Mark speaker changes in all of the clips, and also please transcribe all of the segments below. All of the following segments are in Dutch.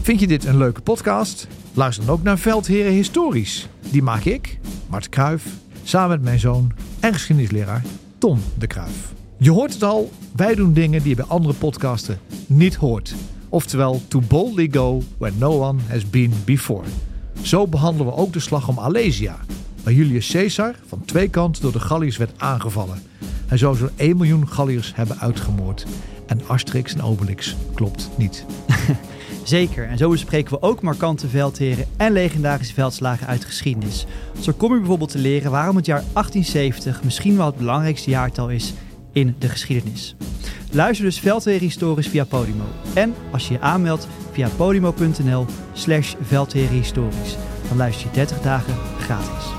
Speaker 1: Vind je dit een leuke podcast? Luister dan ook naar Veldheren Historisch. Die maak ik, Mart Kruijf, samen met mijn zoon en geschiedenisleraar Tom de Kruijf. Je hoort het al, wij doen dingen die je bij andere podcasten niet hoort. Oftewel, to boldly go where no one has been before. Zo behandelen we ook de slag om Alesia, waar Julius Caesar van twee kanten door de Galliërs werd aangevallen. Hij zou zo'n 1 miljoen Galliërs hebben uitgemoord. En Asterix en Obelix klopt niet.
Speaker 2: Zeker, en zo bespreken we ook markante veldheren en legendarische veldslagen uit geschiedenis. Zo kom je bijvoorbeeld te leren waarom het jaar 1870 misschien wel het belangrijkste jaartal is in de geschiedenis. Luister dus Veldheren Historisch via Podimo. En als je je aanmeldt via podimo.nl/veldherenhistorisch. Dan luister je 30 dagen gratis.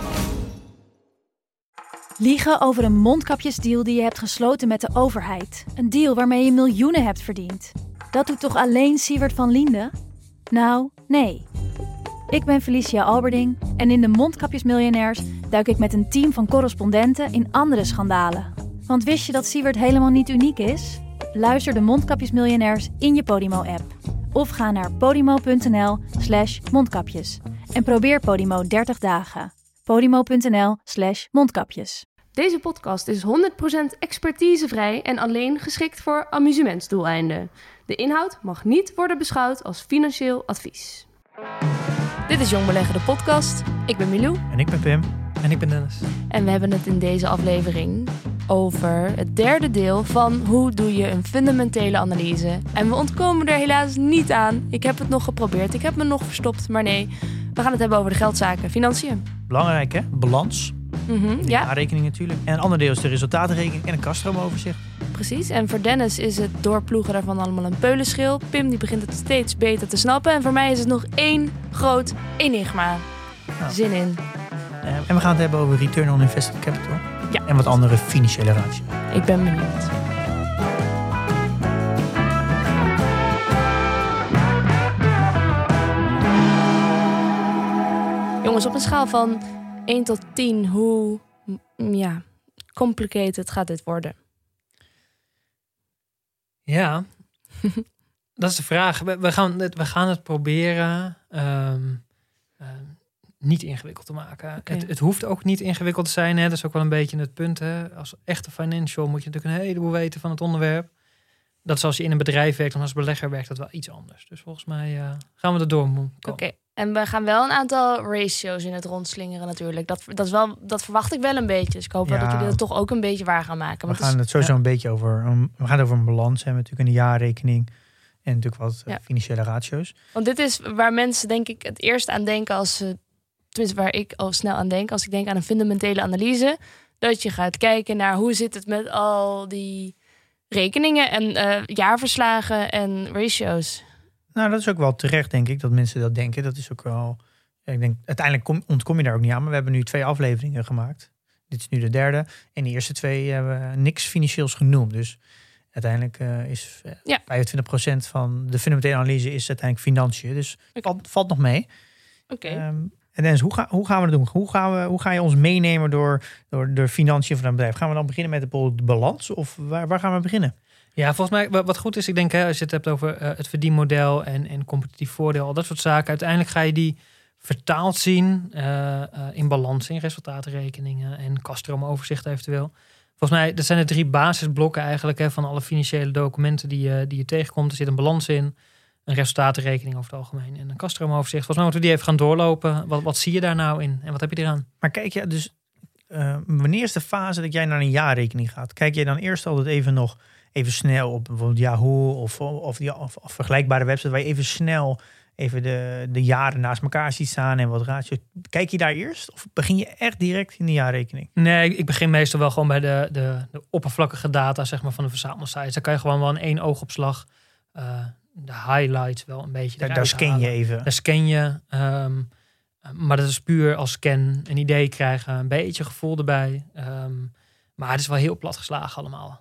Speaker 3: Liegen over een mondkapjesdeal die je hebt gesloten met de overheid. Een deal waarmee je miljoenen hebt verdiend. Dat doet toch alleen Siewert van Liende? Nou, nee. Ik ben Felicia Alberding en in de Mondkapjesmiljonairs duik ik met een team van correspondenten in andere schandalen. Want wist je dat Siewert helemaal niet uniek is? Luister de Mondkapjesmiljonairs in je Podimo-app. Of ga naar podimo.nl/mondkapjes. En probeer Podimo 30 dagen. podimo.nl/mondkapjes.
Speaker 4: Deze podcast is 100% expertisevrij en alleen geschikt voor amusementsdoeleinden. De inhoud mag niet worden beschouwd als financieel advies. Dit is Jong Beleggen, de podcast. Ik ben Milou.
Speaker 5: En ik ben Pim. En ik ben Dennis.
Speaker 4: En we hebben het in deze aflevering over het derde deel van hoe doe je een fundamentele analyse. En we ontkomen er helaas niet aan. Ik heb het nog geprobeerd, ik heb me nog verstopt, maar nee. We gaan het hebben over de geldzaken, financiën.
Speaker 5: Belangrijk hè? Balans.
Speaker 4: Ja.
Speaker 5: Jaarrekening natuurlijk. En een ander deel is de resultatenrekening en een kastroomoverzicht.
Speaker 4: Precies, en voor Dennis is het doorploegen daarvan allemaal een peulenschil. Pim die begint het steeds beter te snappen. En voor mij is het nog één groot enigma.
Speaker 5: Nou.
Speaker 4: Zin in.
Speaker 5: En we gaan het hebben over return on invested capital.
Speaker 4: Ja.
Speaker 5: En wat andere financiële ratio.
Speaker 4: Ik ben benieuwd. Jongens, op een schaal van 1 tot 10, hoe complicated gaat dit worden?
Speaker 6: Ja, dat is de vraag. We gaan het proberen niet ingewikkeld te maken.
Speaker 4: Okay.
Speaker 6: Het hoeft ook niet ingewikkeld te zijn. Hè? Dat is ook wel een beetje het punt. Hè? Als echte financial moet je natuurlijk een heleboel weten van het onderwerp. Dat is als je in een bedrijf werkt en als belegger werkt dat wel iets anders. Dus volgens mij gaan we er door komen.
Speaker 4: Oké. En we gaan wel een aantal ratio's in het rondslingeren natuurlijk. Dat verwacht ik wel een beetje. Dus ik hoop wel dat jullie dat toch ook een beetje waar gaan maken.
Speaker 5: We gaan het sowieso een beetje over. We gaan het over een balans hebben natuurlijk, een jaarrekening. En natuurlijk wat financiële ratio's.
Speaker 4: Want dit is waar mensen denk ik het eerst aan denken als ze... Tenminste waar ik al snel aan denk. Als ik denk aan een fundamentele analyse. Dat je gaat kijken naar hoe zit het met al die rekeningen en jaarverslagen en ratio's.
Speaker 5: Nou, dat is ook wel terecht, denk ik, dat mensen dat denken. Dat is ook wel... Ja, ik denk, uiteindelijk ontkom je daar ook niet aan. Maar we hebben nu 2 afleveringen gemaakt. Dit is nu de derde. En de eerste 2 hebben we niks financieels genoemd. Dus uiteindelijk is 25% van de fundamentele analyse is uiteindelijk financiën. Dus valt nog mee.
Speaker 4: Oké.
Speaker 5: En Dennis, hoe gaan we dat doen? Hoe ga je ons meenemen door de financiën van een bedrijf? Gaan we dan beginnen met de balans? Of waar gaan we beginnen?
Speaker 6: Ja, volgens mij wat goed is, ik denk als je het hebt over het verdienmodel en competitief voordeel, al dat soort zaken. Uiteindelijk ga je die vertaald zien in balans, in resultatenrekeningen en kastroomoverzicht eventueel. Volgens mij, dat zijn de 3 basisblokken eigenlijk van alle financiële documenten die je tegenkomt. Er zit een balans in, een resultatenrekening over het algemeen en een kastroomoverzicht. Volgens mij moeten we die even gaan doorlopen. Wat zie je daar nou in en wat heb je eraan?
Speaker 5: Maar kijk je dus, wanneer is de fase dat jij naar een jaarrekening gaat? Kijk jij dan eerst altijd even snel op bijvoorbeeld Yahoo of vergelijkbare websites waar je even snel de jaren naast elkaar ziet staan en wat ratio. Kijk je daar eerst of begin je echt direct in de jaarrekening?
Speaker 6: Nee, ik begin meestal wel gewoon bij de oppervlakkige data zeg maar, van de verzamelsites. Dan kan je gewoon wel in 1 oogopslag de highlights wel een beetje
Speaker 5: Daar scan je even.
Speaker 6: Daar scan je. Maar dat is puur als scan een idee krijgen, een beetje gevoel erbij. Maar het is wel heel plat geslagen allemaal.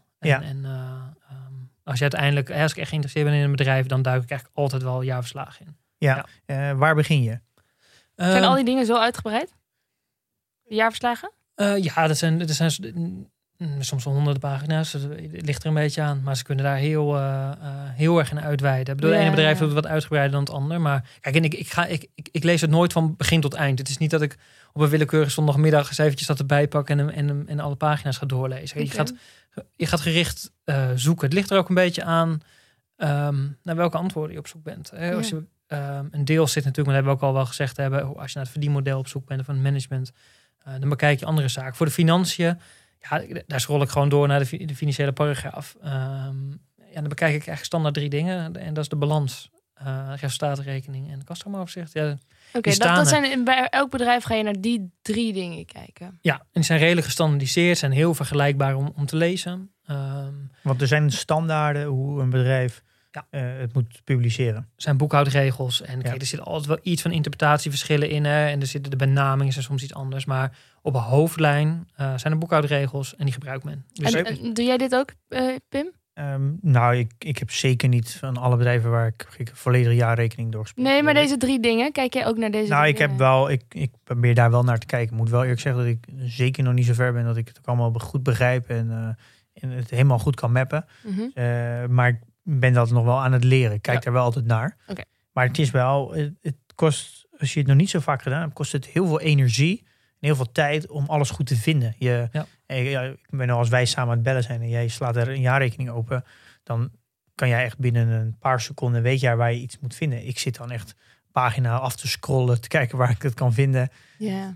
Speaker 6: Als je uiteindelijk, als ik echt geïnteresseerd ben in een bedrijf, dan duik ik eigenlijk altijd wel jaarverslagen in.
Speaker 5: Ja. Waar begin je?
Speaker 4: Zijn al die dingen zo uitgebreid? De jaarverslagen?
Speaker 6: Ja, dat zijn soms wel honderden pagina's. Het ligt er een beetje aan. Maar ze kunnen daar heel erg in uitweiden. Ik bedoel, het ene bedrijf doet het wat uitgebreider dan het ander. Maar kijk, en ik lees het nooit van begin tot eind. Het is niet dat ik op een willekeurige zondagmiddag eens eventjes dat erbij pak en alle pagina's ga doorlezen.
Speaker 4: Okay.
Speaker 6: Je gaat gericht zoeken. Het ligt er ook een beetje aan naar welke antwoorden je op zoek bent. Hè? Als je een deel zit natuurlijk, maar dat hebben we ook al wel gezegd hebben. Als je naar het verdienmodel op zoek bent of een management, dan bekijk je andere zaken. Voor de financiën, daar scroll ik gewoon door naar de financiële paragraaf. Dan bekijk ik eigenlijk standaard 3 dingen. En dat is de balans, resultatenrekening en kaststroomoverzicht. Ja,
Speaker 4: Oké, dat zijn bij elk bedrijf ga je naar die 3 dingen kijken.
Speaker 6: Ja, en die zijn redelijk gestandaardiseerd, zijn heel vergelijkbaar om te lezen.
Speaker 5: Want er zijn standaarden hoe een bedrijf het moet publiceren.
Speaker 6: Er zijn boekhoudregels. En kijk, er zit altijd wel iets van interpretatieverschillen in. Hè, en er zitten de benamingen zijn soms iets anders. Maar op een hoofdlijn zijn er boekhoudregels en die gebruikt men. Dus
Speaker 4: en doe jij dit ook, Pim?
Speaker 5: Ik heb zeker niet van alle bedrijven waar ik volledig jaarrekening doorgesproken.
Speaker 4: Nee, maar deze 3 dingen, kijk jij ook naar deze 3 dingen?
Speaker 5: Ik probeer daar wel naar te kijken. Ik moet wel eerlijk zeggen dat ik zeker nog niet zo ver ben dat ik het ook allemaal goed begrijp en het helemaal goed kan mappen.
Speaker 4: Mm-hmm.
Speaker 5: Maar ik ben dat nog wel aan het leren. Ik kijk daar wel altijd naar.
Speaker 4: Okay.
Speaker 5: Maar het is wel, het kost, als je het nog niet zo vaak gedaan hebt, kost het heel veel energie en heel veel tijd om alles goed te vinden. Ik ben als wij samen aan het bellen zijn en jij slaat er een jaarrekening open, dan kan jij echt binnen een paar seconden weet jij waar je iets moet vinden. Ik zit dan echt pagina af te scrollen, te kijken waar ik het kan vinden.
Speaker 4: Ja.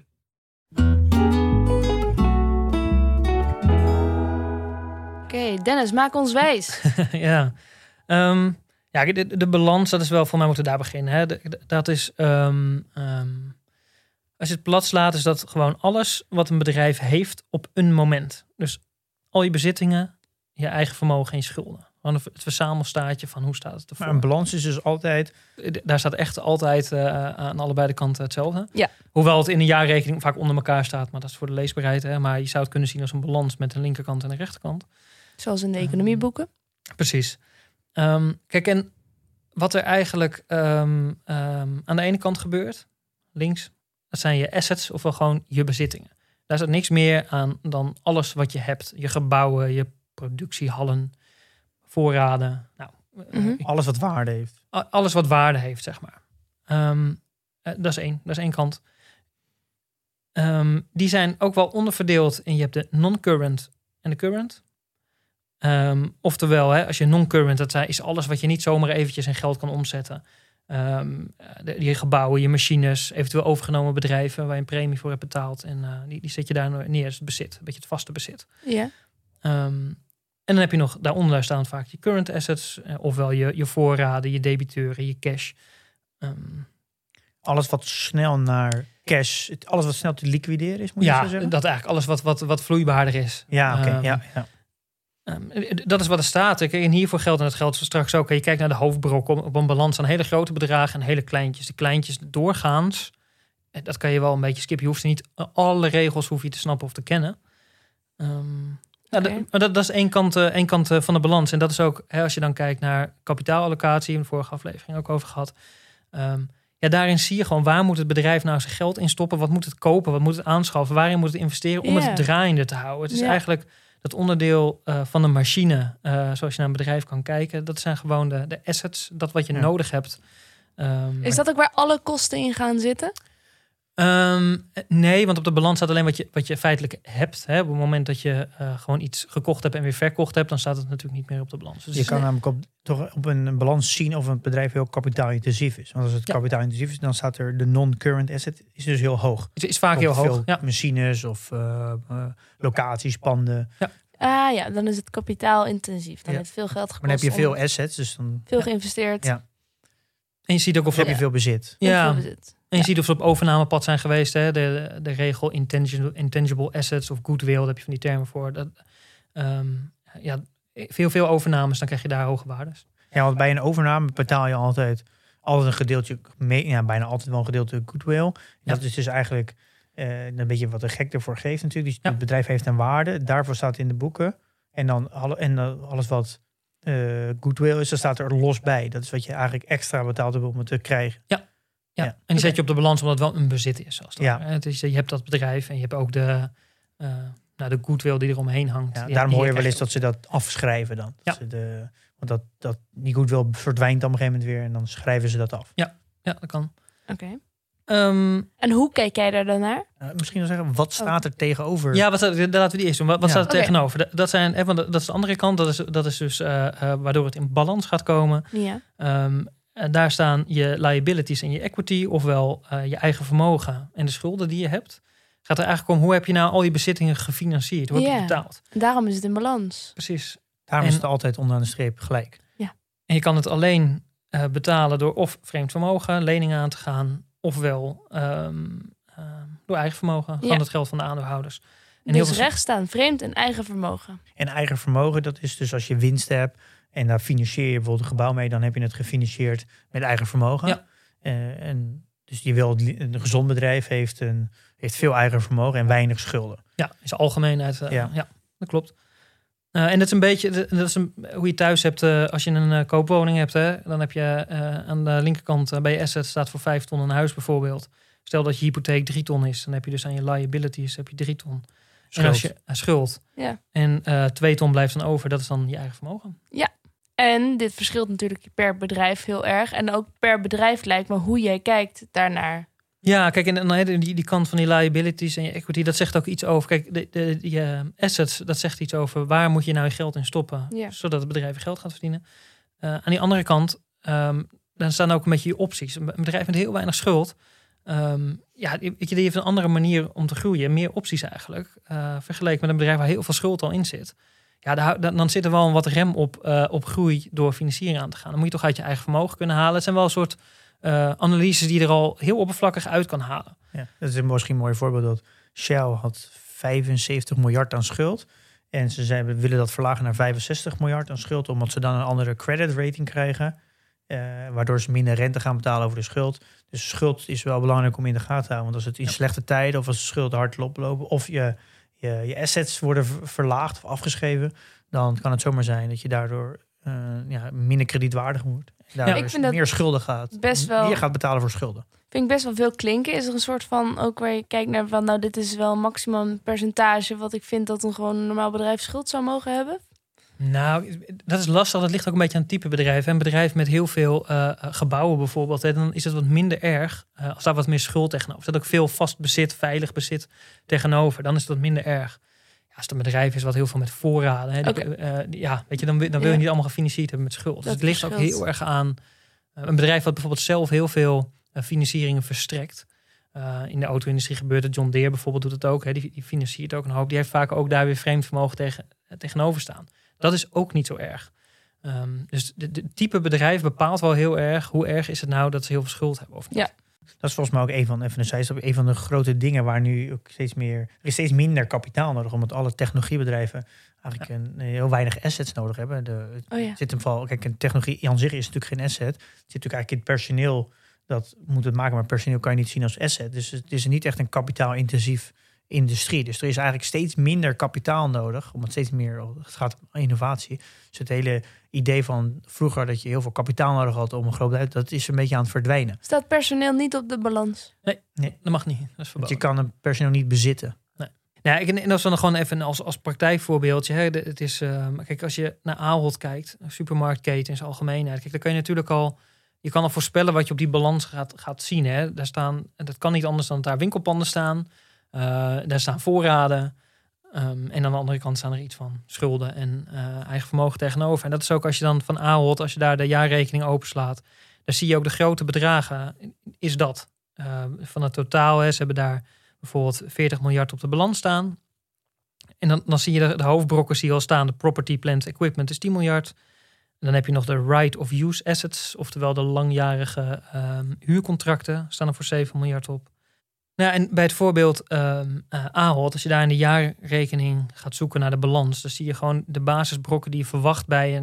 Speaker 4: Oké, Dennis, maak ons wijs.
Speaker 6: Ja. De balans, dat is wel, voor mij moeten we daar beginnen. Hè. Dat is, als je het plat slaat, is dat gewoon alles wat een bedrijf heeft op een moment. Dus al je bezittingen, je eigen vermogen en je schulden. Gewoon het verzamelstaatje van hoe staat het ervoor.
Speaker 5: Maar een balans is dus altijd...
Speaker 6: Daar staat echt altijd aan allebei de kanten hetzelfde.
Speaker 4: Ja.
Speaker 6: Hoewel het in een jaarrekening vaak onder elkaar staat, maar dat is voor de leesbaarheid. Hè. Maar je zou het kunnen zien als een balans met een linkerkant en een rechterkant.
Speaker 4: Zoals in de economieboeken.
Speaker 6: Precies. Kijk, en wat er eigenlijk aan de ene kant gebeurt, links, dat zijn je assets, ofwel gewoon je bezittingen. Daar staat niks meer aan dan alles wat je hebt. Je gebouwen, je productiehallen, voorraden.
Speaker 5: Alles wat waarde heeft.
Speaker 6: Alles wat waarde heeft, zeg maar. Dat is één kant. Die zijn ook wel onderverdeeld. En je hebt de non-current en de current. Oftewel, als je non-current, dat is alles wat je niet zomaar eventjes in geld kan omzetten. Je gebouwen, je machines, eventueel overgenomen bedrijven waar je een premie voor hebt betaald. En die zet je daar neer, het bezit, een beetje het vaste bezit.
Speaker 4: Ja.
Speaker 6: En dan heb je nog daaronder staan vaak je current assets, ofwel je voorraden, je debiteuren, je cash.
Speaker 5: Alles wat snel naar cash, alles wat snel te liquideren is, moet je zo zeggen?
Speaker 6: Dat eigenlijk alles wat vloeibaarder is.
Speaker 5: Ja, oké. Ja.
Speaker 6: Dat is wat er staat. En hiervoor geldt, en dat geldt straks ook. Je kijkt naar de hoofdbrok op een balans aan hele grote bedragen en hele kleintjes. De kleintjes doorgaans, dat kan je wel een beetje skippen. Je hoeft er niet alle regels hoef je te snappen of te kennen. Dat is één kant van de balans. En dat is ook, als je dan kijkt naar kapitaalallocatie, in de vorige aflevering ook over gehad. Daarin zie je gewoon, waar moet het bedrijf nou zijn geld in stoppen? Wat moet het kopen? Wat moet het aanschaffen? Waarin moet het investeren om het draaiende te houden? Het is eigenlijk dat onderdeel van de machine, zoals je naar een bedrijf kan kijken. Dat zijn gewoon de assets, dat wat je nodig hebt.
Speaker 4: Is dat ook waar alle kosten in gaan zitten?
Speaker 6: Nee, want op de balans staat alleen wat je feitelijk hebt. Hè. Op het moment dat je gewoon iets gekocht hebt en weer verkocht hebt, dan staat het natuurlijk niet meer op de balans. Dus
Speaker 5: je kan namelijk op een balans zien of een bedrijf heel kapitaalintensief is. Want als het kapitaalintensief is, dan staat er de non-current asset is dus heel hoog.
Speaker 6: Het is vaak heel hoog.
Speaker 5: Ja. Machines of locaties, panden.
Speaker 4: Ja. Dan is het kapitaalintensief. Dan heeft veel geld gekost.
Speaker 5: Maar dan heb je veel assets, dus dan
Speaker 4: veel geïnvesteerd.
Speaker 5: Ja.
Speaker 6: En je ziet ook of
Speaker 5: heb je veel bezit.
Speaker 6: Ja. En je ziet of ze op overnamepad zijn geweest. Hè? De regel intangible assets of goodwill, daar heb je van die termen voor. Veel overnames, dan krijg je daar hoge waardes.
Speaker 5: Ja, want bij een overname betaal je altijd een gedeeltje bijna altijd wel een gedeelte goodwill. Ja. Dat is dus eigenlijk een beetje wat de gek ervoor geeft natuurlijk. Dus het bedrijf heeft een waarde, daarvoor staat in de boeken. En dan alles wat goodwill is, dan staat er los bij. Dat is wat je eigenlijk extra betaalt om het te krijgen.
Speaker 6: Ja, en die zet je op de balans omdat het wel een bezit is.
Speaker 5: Ja.
Speaker 6: Het is, je hebt dat bedrijf en je hebt ook de de goodwill die er omheen hangt.
Speaker 5: Ja,
Speaker 6: die
Speaker 5: daarom hoor je wel
Speaker 6: echt
Speaker 5: eens dat ze dat afschrijven dan.
Speaker 6: Ja.
Speaker 5: Want die goodwill verdwijnt dan op een gegeven moment weer en dan schrijven ze dat af.
Speaker 6: Ja, dat kan.
Speaker 4: Oké.
Speaker 6: Ehm,
Speaker 4: En hoe kijk jij daar dan naar?
Speaker 5: Misschien wel zeggen, wat staat er tegenover?
Speaker 6: Ja, laten we die eerst doen. Wat
Speaker 5: Ja.
Speaker 6: staat er
Speaker 4: Oké.
Speaker 6: tegenover? Want dat is de andere kant. Dat is dus waardoor het in balans gaat komen.
Speaker 4: Ja.
Speaker 6: En daar staan je liabilities en je equity, ofwel je eigen vermogen en de schulden die je hebt. Gaat er eigenlijk om, hoe heb je nou al je bezittingen gefinancierd? Hoe heb je
Speaker 4: Ja.
Speaker 6: betaald?
Speaker 4: En daarom is het in balans.
Speaker 6: Precies.
Speaker 5: Daarom
Speaker 6: En-
Speaker 5: is het altijd onderaan de streep gelijk.
Speaker 6: En je kan het alleen betalen door of vreemd vermogen, leningen aan te gaan, ofwel door eigen vermogen, gewoon het geld van de aandeelhouders. En
Speaker 4: Dus recht staan, vreemd en eigen vermogen.
Speaker 5: En eigen vermogen, dat is dus als je winst hebt en daar financier je bijvoorbeeld een gebouw mee, dan heb je het gefinancierd met eigen vermogen.
Speaker 6: Ja.
Speaker 5: En dus een gezond bedrijf heeft veel eigen vermogen en weinig schulden.
Speaker 6: Ja, is algemeenheid.
Speaker 5: Ja.
Speaker 6: Ja, dat klopt. En dat is een beetje hoe je thuis hebt als je een koopwoning hebt. Hè, dan heb je aan de linkerkant bij je assets staat voor 5 ton een huis bijvoorbeeld. Stel dat je hypotheek 3 ton is, dan heb je dus aan je liabilities heb je 3 ton.
Speaker 5: Schuld.
Speaker 6: En als je schuld
Speaker 4: Ja.
Speaker 6: en 2 ton blijft dan over, dat is dan je eigen vermogen.
Speaker 4: En dit verschilt natuurlijk per bedrijf heel erg. En ook per bedrijf lijkt me hoe jij kijkt daarnaar.
Speaker 6: Ja, kijk, en dan die kant van die liabilities en je equity, dat zegt ook iets over. Kijk, je assets, dat zegt iets over waar moet je nou je geld in stoppen,
Speaker 4: Ja.
Speaker 6: zodat het bedrijf geld gaat verdienen. Aan die andere kant, dan staan ook een beetje je opties. Een bedrijf met heel weinig schuld, die heeft een andere manier om te groeien, meer opties eigenlijk, vergeleken met een bedrijf waar heel veel schuld al in zit. Ja, dan zit er wel een wat rem op groei door financiering aan te gaan. Dan moet je toch uit je eigen vermogen kunnen halen. Het zijn wel een soort analyses die je er al heel oppervlakkig uit kan halen.
Speaker 5: Ja, dat is misschien een mooi voorbeeld. Dat Shell had 75 miljard aan schuld. En ze willen dat verlagen naar 65 miljard aan schuld, omdat ze dan een andere credit rating krijgen. Waardoor ze minder rente gaan betalen over de schuld. Dus schuld is wel belangrijk om in de gaten te houden. Want als het in slechte tijden of als de schulden hard oplopen, of je assets worden verlaagd of afgeschreven, dan kan het zomaar zijn dat je daardoor minder kredietwaardig wordt. Daardoor
Speaker 4: ik vind dat
Speaker 5: meer schulden gaat.
Speaker 4: best wel-
Speaker 5: Meer gaat betalen voor schulden.
Speaker 4: Vind ik best wel veel klinken. Is er een soort van, ook waar je kijkt naar van, nou, dit is wel een maximum percentage wat ik vind dat een gewoon normaal bedrijf schuld zou mogen hebben?
Speaker 6: Nou, dat is lastig. Dat ligt ook een beetje aan het type bedrijf. Een bedrijf met heel veel gebouwen bijvoorbeeld, dan is het wat minder erg als daar wat meer schuld tegenover. Er zit ook veel vast bezit, veilig bezit tegenover. Dan is het wat minder erg. Ja, als het een bedrijf is wat heel veel met voorraden, hè, weet je, dan wil je niet allemaal gefinancierd hebben met schuld. Dus het ligt ook heel erg aan een bedrijf wat bijvoorbeeld zelf heel veel financieringen verstrekt. In de auto-industrie gebeurt het. John Deere bijvoorbeeld doet het ook. Hè. Die financiert ook een hoop. Die heeft vaak ook daar weer vreemd vermogen tegenover staan. Dat is ook niet zo erg. Dus de type bedrijf bepaalt wel heel erg hoe erg is het nou dat ze heel veel schuld hebben of niet.
Speaker 4: Ja.
Speaker 5: Dat is volgens mij ook een van de grote dingen waar nu ook er is steeds minder kapitaal nodig, omdat alle technologiebedrijven eigenlijk een heel weinig assets nodig hebben. Een technologie aan zich is natuurlijk geen asset. Het zit natuurlijk eigenlijk in het personeel dat moet het maken, maar personeel kan je niet zien als asset. Dus het is niet echt een kapitaalintensief industrie. Dus er is eigenlijk steeds minder kapitaal nodig, omdat steeds meer het gaat om innovatie. Dus het hele idee van vroeger dat je heel veel kapitaal nodig had om een groot bedrijf, dat is een beetje aan het verdwijnen.
Speaker 4: Staat personeel niet op de balans?
Speaker 6: Nee, dat mag niet. Dat is
Speaker 5: Want
Speaker 6: verboden.
Speaker 5: je kan een personeel niet bezitten.
Speaker 6: En dat is dan gewoon even als praktijkvoorbeeldje. Hè. Het is, kijk, als je naar Ahold kijkt, een supermarktketen in zijn algemeenheid, kijk, dan kan je natuurlijk je kan al voorspellen wat je op die balans gaat zien. Hè. Dat kan niet anders dan dat daar winkelpanden staan. Daar staan voorraden. En aan de andere kant staan er iets van schulden en eigen vermogen tegenover. En dat is ook als je dan van Ahold, als je daar de jaarrekening openslaat, dan zie je ook de grote bedragen. Is dat van het totaal? Hè, ze hebben daar bijvoorbeeld 40 miljard op de balans staan. En dan zie je de hoofdbrokken zie je al staan. De property, plant, equipment is 10 miljard. En dan heb je nog de right of use assets, oftewel de langjarige huurcontracten, staan er voor 7 miljard op. Nou, en bij het voorbeeld Ahold, als je daar in de jaarrekening gaat zoeken naar de balans, dan zie je gewoon de basisbrokken die je verwacht bij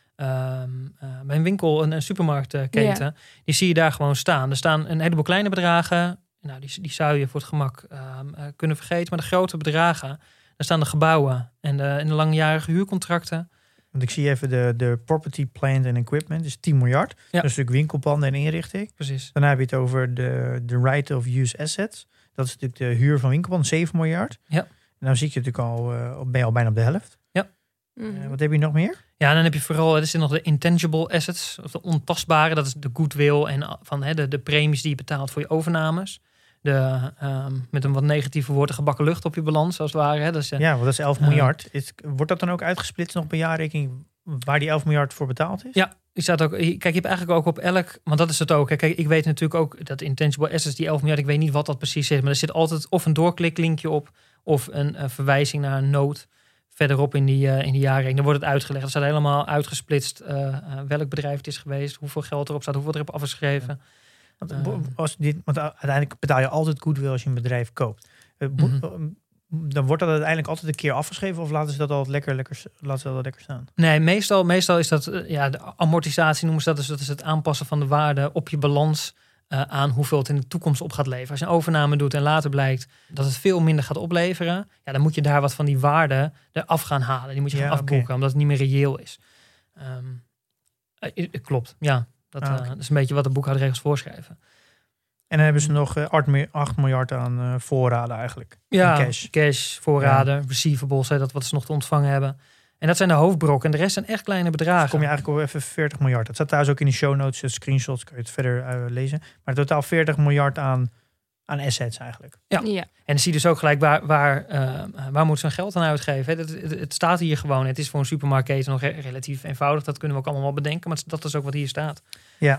Speaker 6: een winkel, een supermarktketen. Ja. Die zie je daar gewoon staan. Er staan een heleboel kleine bedragen. Nou, die zou je voor het gemak kunnen vergeten. Maar de grote bedragen, daar staan de gebouwen en de langjarige huurcontracten.
Speaker 5: Want ik zie even de property, plant en equipment is 10 miljard. Ja. Dat is natuurlijk winkelpanden en inrichting.
Speaker 6: Precies.
Speaker 5: Dan heb je het over de right of use assets. Dat is natuurlijk de huur van winkelpanden, 7 miljard.
Speaker 6: Ja.
Speaker 5: En nou zie ik je natuurlijk ben je al bijna op de helft.
Speaker 4: Mhm.
Speaker 5: Wat heb je nog meer?
Speaker 6: Ja, dan heb je vooral, er zijn nog de intangible assets, of de ontastbare. Dat is de goodwill en van de premies die je betaalt voor je overnames. Met een wat negatieve woord, de gebakken lucht op je balans, als het ware. Hè. Dus,
Speaker 5: Want dat is 11 miljard. Wordt dat dan ook uitgesplitst nog per jaarrekening waar die 11 miljard voor betaald is?
Speaker 6: Ja, je staat ook. Kijk, je hebt eigenlijk ook op elk, want dat is het ook. Kijk, ik weet natuurlijk ook dat intangible assets, die 11 miljard, ik weet niet wat dat precies is, maar er zit altijd of een doorkliklinkje op of een verwijzing naar een noot verderop in die jaarrekening. Dan wordt het uitgelegd. Er staat helemaal uitgesplitst welk bedrijf het is geweest, hoeveel geld erop staat, hoeveel erop afgeschreven.
Speaker 5: Want uiteindelijk betaal je altijd goodwill als je een bedrijf koopt. Dan wordt dat uiteindelijk altijd een keer afgeschreven of laten ze dat altijd lekker staan?
Speaker 6: Nee, meestal is dat de amortisatie noemen ze dat. Dus dat is het aanpassen van de waarde op je balans aan hoeveel het in de toekomst op gaat leveren. Als je een overname doet en later blijkt dat het veel minder gaat opleveren, dan moet je daar wat van die waarde eraf gaan halen. Die moet je gaan afboeken, omdat het niet meer reëel is. Klopt, ja. Dat is een beetje wat de boekhoudregels voorschrijven.
Speaker 5: En dan hebben ze nog 8 miljard aan voorraden eigenlijk.
Speaker 6: Ja, cash, voorraden, receivables, dat wat ze nog te ontvangen hebben. En dat zijn de hoofdbrokken. En de rest zijn echt kleine bedragen.
Speaker 5: Dus kom je eigenlijk op even 40 miljard. Dat staat trouwens ook in de show notes, screenshots, kan je het verder lezen. Maar totaal 40 miljard aan assets eigenlijk.
Speaker 6: Ja. En dan zie je dus ook gelijk waar moet zo'n geld aan uitgeven. Het staat hier gewoon. Het is voor een supermarktketen nog relatief eenvoudig. Dat kunnen we ook allemaal wel bedenken. Maar dat is ook wat hier staat.
Speaker 5: Ja.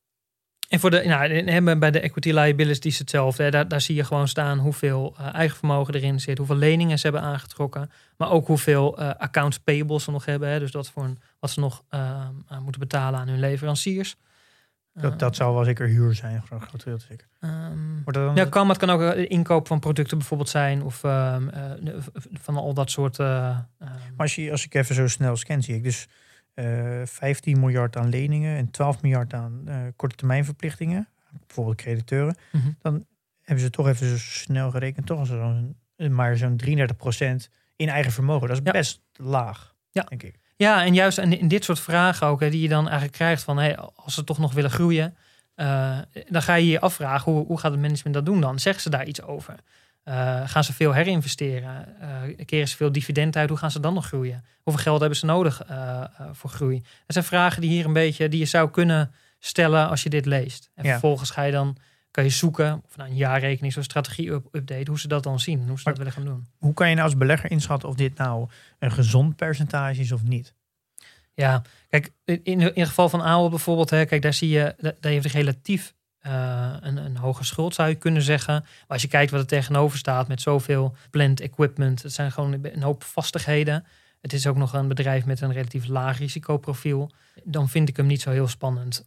Speaker 6: En bij de equity liabilities hetzelfde. Daar zie je gewoon staan hoeveel eigen vermogen erin zit. Hoeveel leningen ze hebben aangetrokken. Maar ook hoeveel accounts payables ze nog hebben. Hè. Dus dat voor wat ze nog moeten betalen aan hun leveranciers.
Speaker 5: Dat zou wel zeker huur zijn. Voor een groot deel zeker.
Speaker 6: Maar het kan ook inkoop van producten bijvoorbeeld zijn. Of van al dat soort...
Speaker 5: Maar als ik even zo snel scan, zie ik dus 15 miljard aan leningen en 12 miljard aan korte termijn verplichtingen. Bijvoorbeeld crediteuren. Mm-hmm. Dan hebben ze toch even zo snel gerekend. Toch maar zo'n 33% in eigen vermogen. Dat is best laag, denk ik.
Speaker 6: Ja, en juist in dit soort vragen ook, die je dan eigenlijk krijgt van, als ze toch nog willen groeien, dan ga je je afvragen, hoe gaat het management dat doen dan? Zeggen ze daar iets over? Gaan ze veel herinvesteren? Keren ze veel dividend uit? Hoe gaan ze dan nog groeien? Hoeveel geld hebben ze nodig voor groei? Dat zijn vragen die hier een beetje, die je zou kunnen stellen als je dit leest. En vervolgens kan je zoeken, of een jaarrekening, zo'n strategie-update, hoe ze dat dan zien, hoe ze dat willen gaan doen.
Speaker 5: Hoe kan je nou als belegger inschatten of dit nou een gezond percentage is of niet?
Speaker 6: Ja, kijk, in het geval van Ahold bijvoorbeeld, kijk, daar zie je, daar heeft een relatief een hoge schuld, zou je kunnen zeggen. Maar als je kijkt wat er tegenover staat met zoveel plant equipment, het zijn gewoon een hoop vastigheden. Het is ook nog een bedrijf met een relatief laag risicoprofiel. Dan vind ik hem niet zo heel spannend.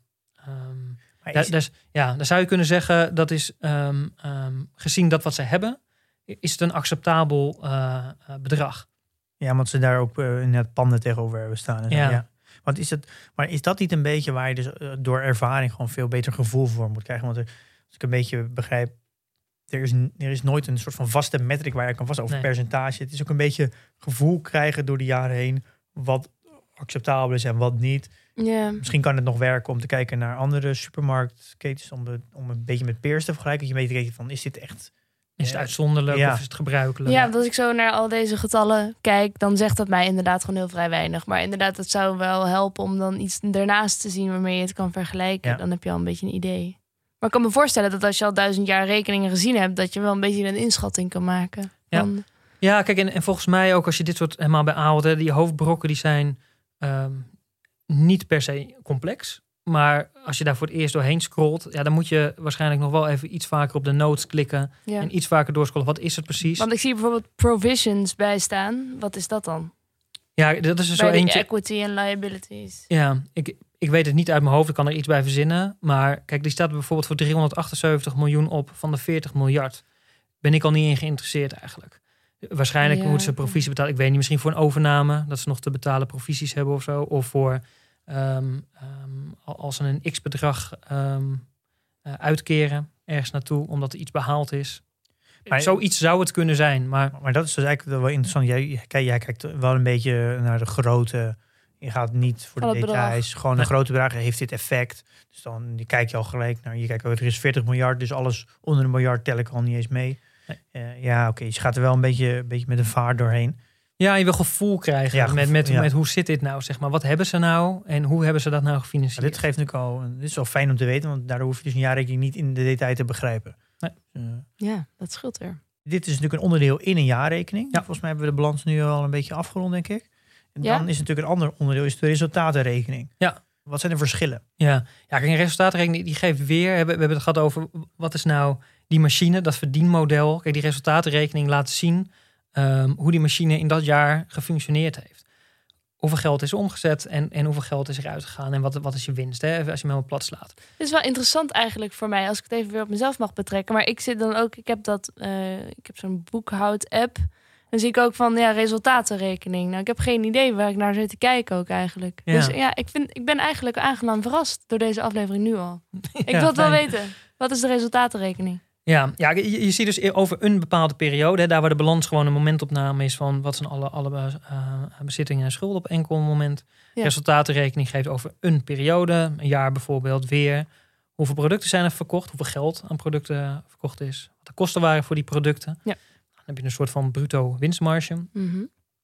Speaker 6: Daar zou je kunnen zeggen, dat is gezien dat wat ze hebben, is het een acceptabel bedrag. Ja,
Speaker 5: want ze daar ook net panden tegenover hebben staan. Ja. Want is dat niet een beetje waar je dus door ervaring gewoon veel beter gevoel voor moet krijgen? Want als ik een beetje begrijp, er is nooit een soort van vaste metric waar je kan vast over percentage. Het is ook een beetje gevoel krijgen door de jaren heen wat acceptabel is en wat niet. Yeah. Misschien kan het nog werken om te kijken naar andere supermarktketens om een beetje met peers te vergelijken. Dat je weet van, is dit echt...
Speaker 6: Is het uitzonderlijk of is het gebruikelijk?
Speaker 4: Ja, want als ik zo naar al deze getallen kijk, dan zegt dat mij inderdaad gewoon heel vrij weinig. Maar inderdaad, het zou wel helpen om dan iets daarnaast te zien waarmee je het kan vergelijken. Ja. Dan heb je al een beetje een idee. Maar ik kan me voorstellen dat als je al 1000 jaar rekeningen gezien hebt, dat je wel een beetje een inschatting kan maken.
Speaker 6: Ja, kijk, en volgens mij ook als je dit soort helemaal bij Ahold, die hoofdbrokken die zijn niet per se complex. Maar als je daar voor het eerst doorheen scrolt, dan moet je waarschijnlijk nog wel even iets vaker op de notes klikken en iets vaker doorscrollen. Wat is het precies?
Speaker 4: Want ik zie bijvoorbeeld provisions bij staan. Wat is dat dan?
Speaker 6: Ja, dat is er zo
Speaker 4: bij
Speaker 6: eentje.
Speaker 4: Equity en liabilities.
Speaker 6: Ja, ik weet het niet uit mijn hoofd. Ik kan er iets bij verzinnen. Maar kijk, die staat er bijvoorbeeld voor 378 miljoen op van de 40 miljard. Ben ik al niet in geïnteresseerd eigenlijk. Waarschijnlijk moeten ze provisie betalen. Ik weet niet, misschien voor een overname, dat ze nog te betalen provisies hebben of zo. Of voor als ze een x-bedrag uitkeren ergens naartoe, omdat er iets behaald is. Maar zoiets zou het kunnen zijn. Maar
Speaker 5: dat is dus eigenlijk wel interessant. Jij kijkt wel een beetje naar de grote. Je gaat niet voor de details. Gewoon een grote bedrag. Heeft dit effect? Dus dan kijk je al gelijk naar. Er is 40 miljard, dus alles onder een miljard tel ik al niet eens mee. Oké, je gaat er wel een beetje met een vaart doorheen.
Speaker 6: Ja, je wil gevoel krijgen met hoe zit dit nou, zeg maar. Wat hebben ze nou en hoe hebben ze dat nou gefinancierd?
Speaker 5: Dit geeft natuurlijk dit is wel fijn om te weten, want daardoor hoef je dus een jaarrekening niet in de detail te begrijpen.
Speaker 6: Nee.
Speaker 4: Ja, dat scheelt er.
Speaker 5: Dit is natuurlijk een onderdeel in een jaarrekening.
Speaker 6: Ja.
Speaker 5: Volgens mij hebben we de balans nu al een beetje afgerond, denk ik. En
Speaker 4: Ja.
Speaker 5: dan is natuurlijk een ander onderdeel, is de resultatenrekening.
Speaker 6: Ja.
Speaker 5: Wat zijn de verschillen?
Speaker 6: Ja, kijk, een resultaatrekening die geeft weer... We hebben het gehad over wat is nou die machine, dat verdienmodel. Kijk, die resultaatrekening laat zien hoe die machine in dat jaar gefunctioneerd heeft. Hoeveel geld is omgezet en hoeveel geld is eruit gegaan en wat is je winst, hè, als je hem helemaal plat slaat.
Speaker 4: Het is wel interessant eigenlijk voor mij, als ik het even weer op mezelf mag betrekken. Maar ik zit dan ook, ik heb zo'n boekhoud-app. Dan zie ik ook van, resultatenrekening. Nou, ik heb geen idee waar ik naar zit te kijken ook eigenlijk.
Speaker 6: Ja.
Speaker 4: Dus ik ben eigenlijk aangenaam verrast door deze aflevering nu al. Ik wil het wel
Speaker 6: fijn.
Speaker 4: weten. Wat is de resultatenrekening?
Speaker 6: Ja, je ziet dus over een bepaalde periode, hè, daar waar de balans gewoon een momentopname is van wat zijn alle bezittingen en schulden op enkel moment.
Speaker 4: Ja.
Speaker 6: Resultatenrekening geeft over een periode, een jaar bijvoorbeeld, weer. Hoeveel producten zijn er verkocht, hoeveel geld aan producten verkocht is, wat de kosten waren voor die producten.
Speaker 4: Ja.
Speaker 6: Dan heb je een soort van bruto winstmarge.
Speaker 4: Mhm.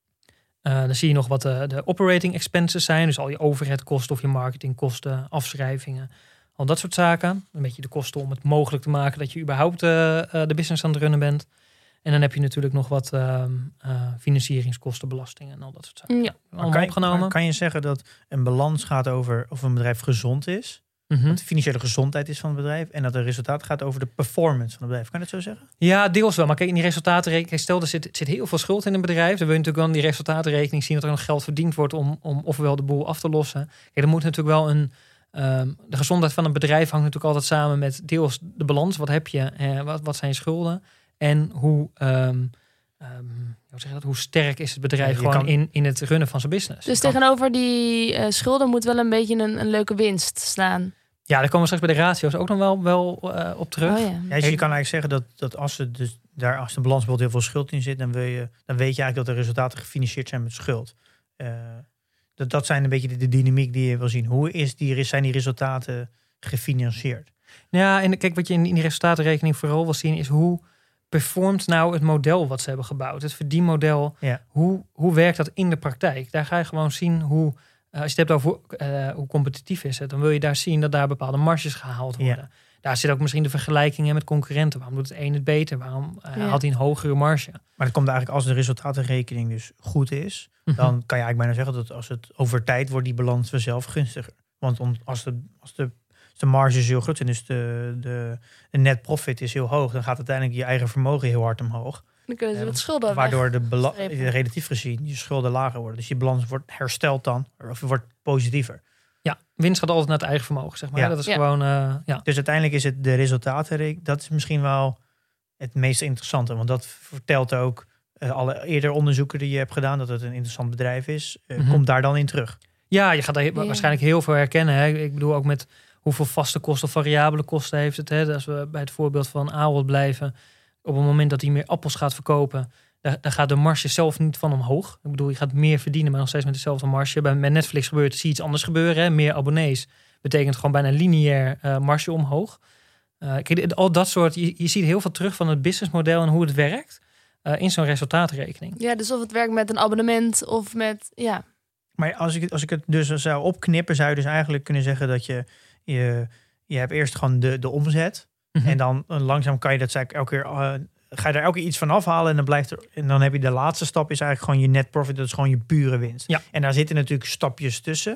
Speaker 6: Dan zie je nog wat de operating expenses zijn. Dus al je overheadkosten of je marketingkosten, afschrijvingen. Al dat soort zaken. Een beetje de kosten om het mogelijk te maken dat je überhaupt de business aan het runnen bent. En dan heb je natuurlijk nog wat financieringskosten, belastingen en al dat soort zaken.
Speaker 4: Ja.
Speaker 6: Allemaal opgenomen.
Speaker 5: Kan je zeggen dat een balans gaat over of een bedrijf gezond is?
Speaker 6: Mhm.
Speaker 5: Wat de financiële gezondheid is van het bedrijf. En dat het resultaat gaat over de performance van het bedrijf. Kan je dat zo zeggen?
Speaker 6: Ja, deels wel. Maar kijk, in die resultatenrekening, stel er zit heel veel schuld in een bedrijf. Dan wil je natuurlijk wel in die resultatenrekening zien dat er nog geld verdiend wordt om ofwel de boel af te lossen. Kijk, er moet natuurlijk wel de gezondheid van een bedrijf hangt natuurlijk altijd samen met deels de balans. Wat heb je? Wat zijn je schulden? En hoe sterk is het bedrijf in het runnen van zijn business?
Speaker 4: Dus tegenover die schulden moet wel een beetje een leuke winst staan.
Speaker 6: Ja, daar komen we straks bij de ratio's ook nog wel op terug.
Speaker 4: Oh, ja.
Speaker 5: Ja, dus je kan eigenlijk zeggen dat als de balans bijvoorbeeld heel veel schuld in zit, dan weet je eigenlijk dat de resultaten gefinancierd zijn met schuld. Dat zijn een beetje de dynamiek die je wil zien. Hoe zijn die resultaten gefinancierd?
Speaker 6: Ja, en kijk, wat je in die resultatenrekening vooral wil zien is hoe performt nou het model wat ze hebben gebouwd. Het verdienmodel,
Speaker 5: Ja.
Speaker 6: Hoe werkt dat in de praktijk? Daar ga je gewoon zien hoe, als je het hebt over hoe competitief is het, dan wil je daar zien dat daar bepaalde marges gehaald worden. Ja. Daar zit ook misschien de vergelijkingen met concurrenten. Waarom doet het een het beter? Waarom haalt hij een hogere marge?
Speaker 5: Maar het komt eigenlijk als de resultatenrekening dus goed is, dan kan je eigenlijk bijna zeggen dat als het over tijd wordt die balans vanzelf gunstiger. Want als de marges heel groot zijn, dus de net profit is heel hoog, dan gaat uiteindelijk je eigen vermogen heel hard omhoog.
Speaker 4: Dan kunnen ze wat schulden
Speaker 5: waardoor relatief gezien je schulden lager worden. Dus je balans wordt hersteld dan, of wordt positiever.
Speaker 6: Ja, winst gaat altijd naar het eigen vermogen, zeg maar.
Speaker 5: Ja.
Speaker 6: Dat is gewoon,
Speaker 5: Dus uiteindelijk is het de resultatenrekening, dat is misschien wel het meest interessante. Want dat vertelt ook alle eerder onderzoeken die je hebt gedaan, dat het een interessant bedrijf is. Komt daar dan in terug?
Speaker 6: Ja, je gaat daar waarschijnlijk heel veel herkennen. Hè? Ik bedoel ook met hoeveel vaste kosten of variabele kosten heeft het. Hè? Als we bij het voorbeeld van Ahold blijven. Op het moment dat hij meer appels gaat verkopen, daar gaat de marge zelf niet van omhoog. Ik bedoel, je gaat meer verdienen, maar nog steeds met dezelfde marge. Bij Netflix zie je iets anders gebeuren. Hè? Meer abonnees betekent gewoon bijna lineair marge omhoog. Kijk, al dat soort, je ziet heel veel terug van het businessmodel en hoe het werkt in zo'n resultaatrekening.
Speaker 4: Ja, dus of het werkt met een abonnement of met, ja.
Speaker 5: Maar als ik het dus zou opknippen, zou je dus eigenlijk kunnen zeggen dat je hebt eerst gewoon de omzet. En dan langzaam kan je dat elke keer ga je daar elke keer iets van afhalen en dan blijft er. En dan heb je de laatste stap is eigenlijk gewoon je net profit. Dat is gewoon je pure winst.
Speaker 6: Ja.
Speaker 5: En daar zitten natuurlijk stapjes tussen.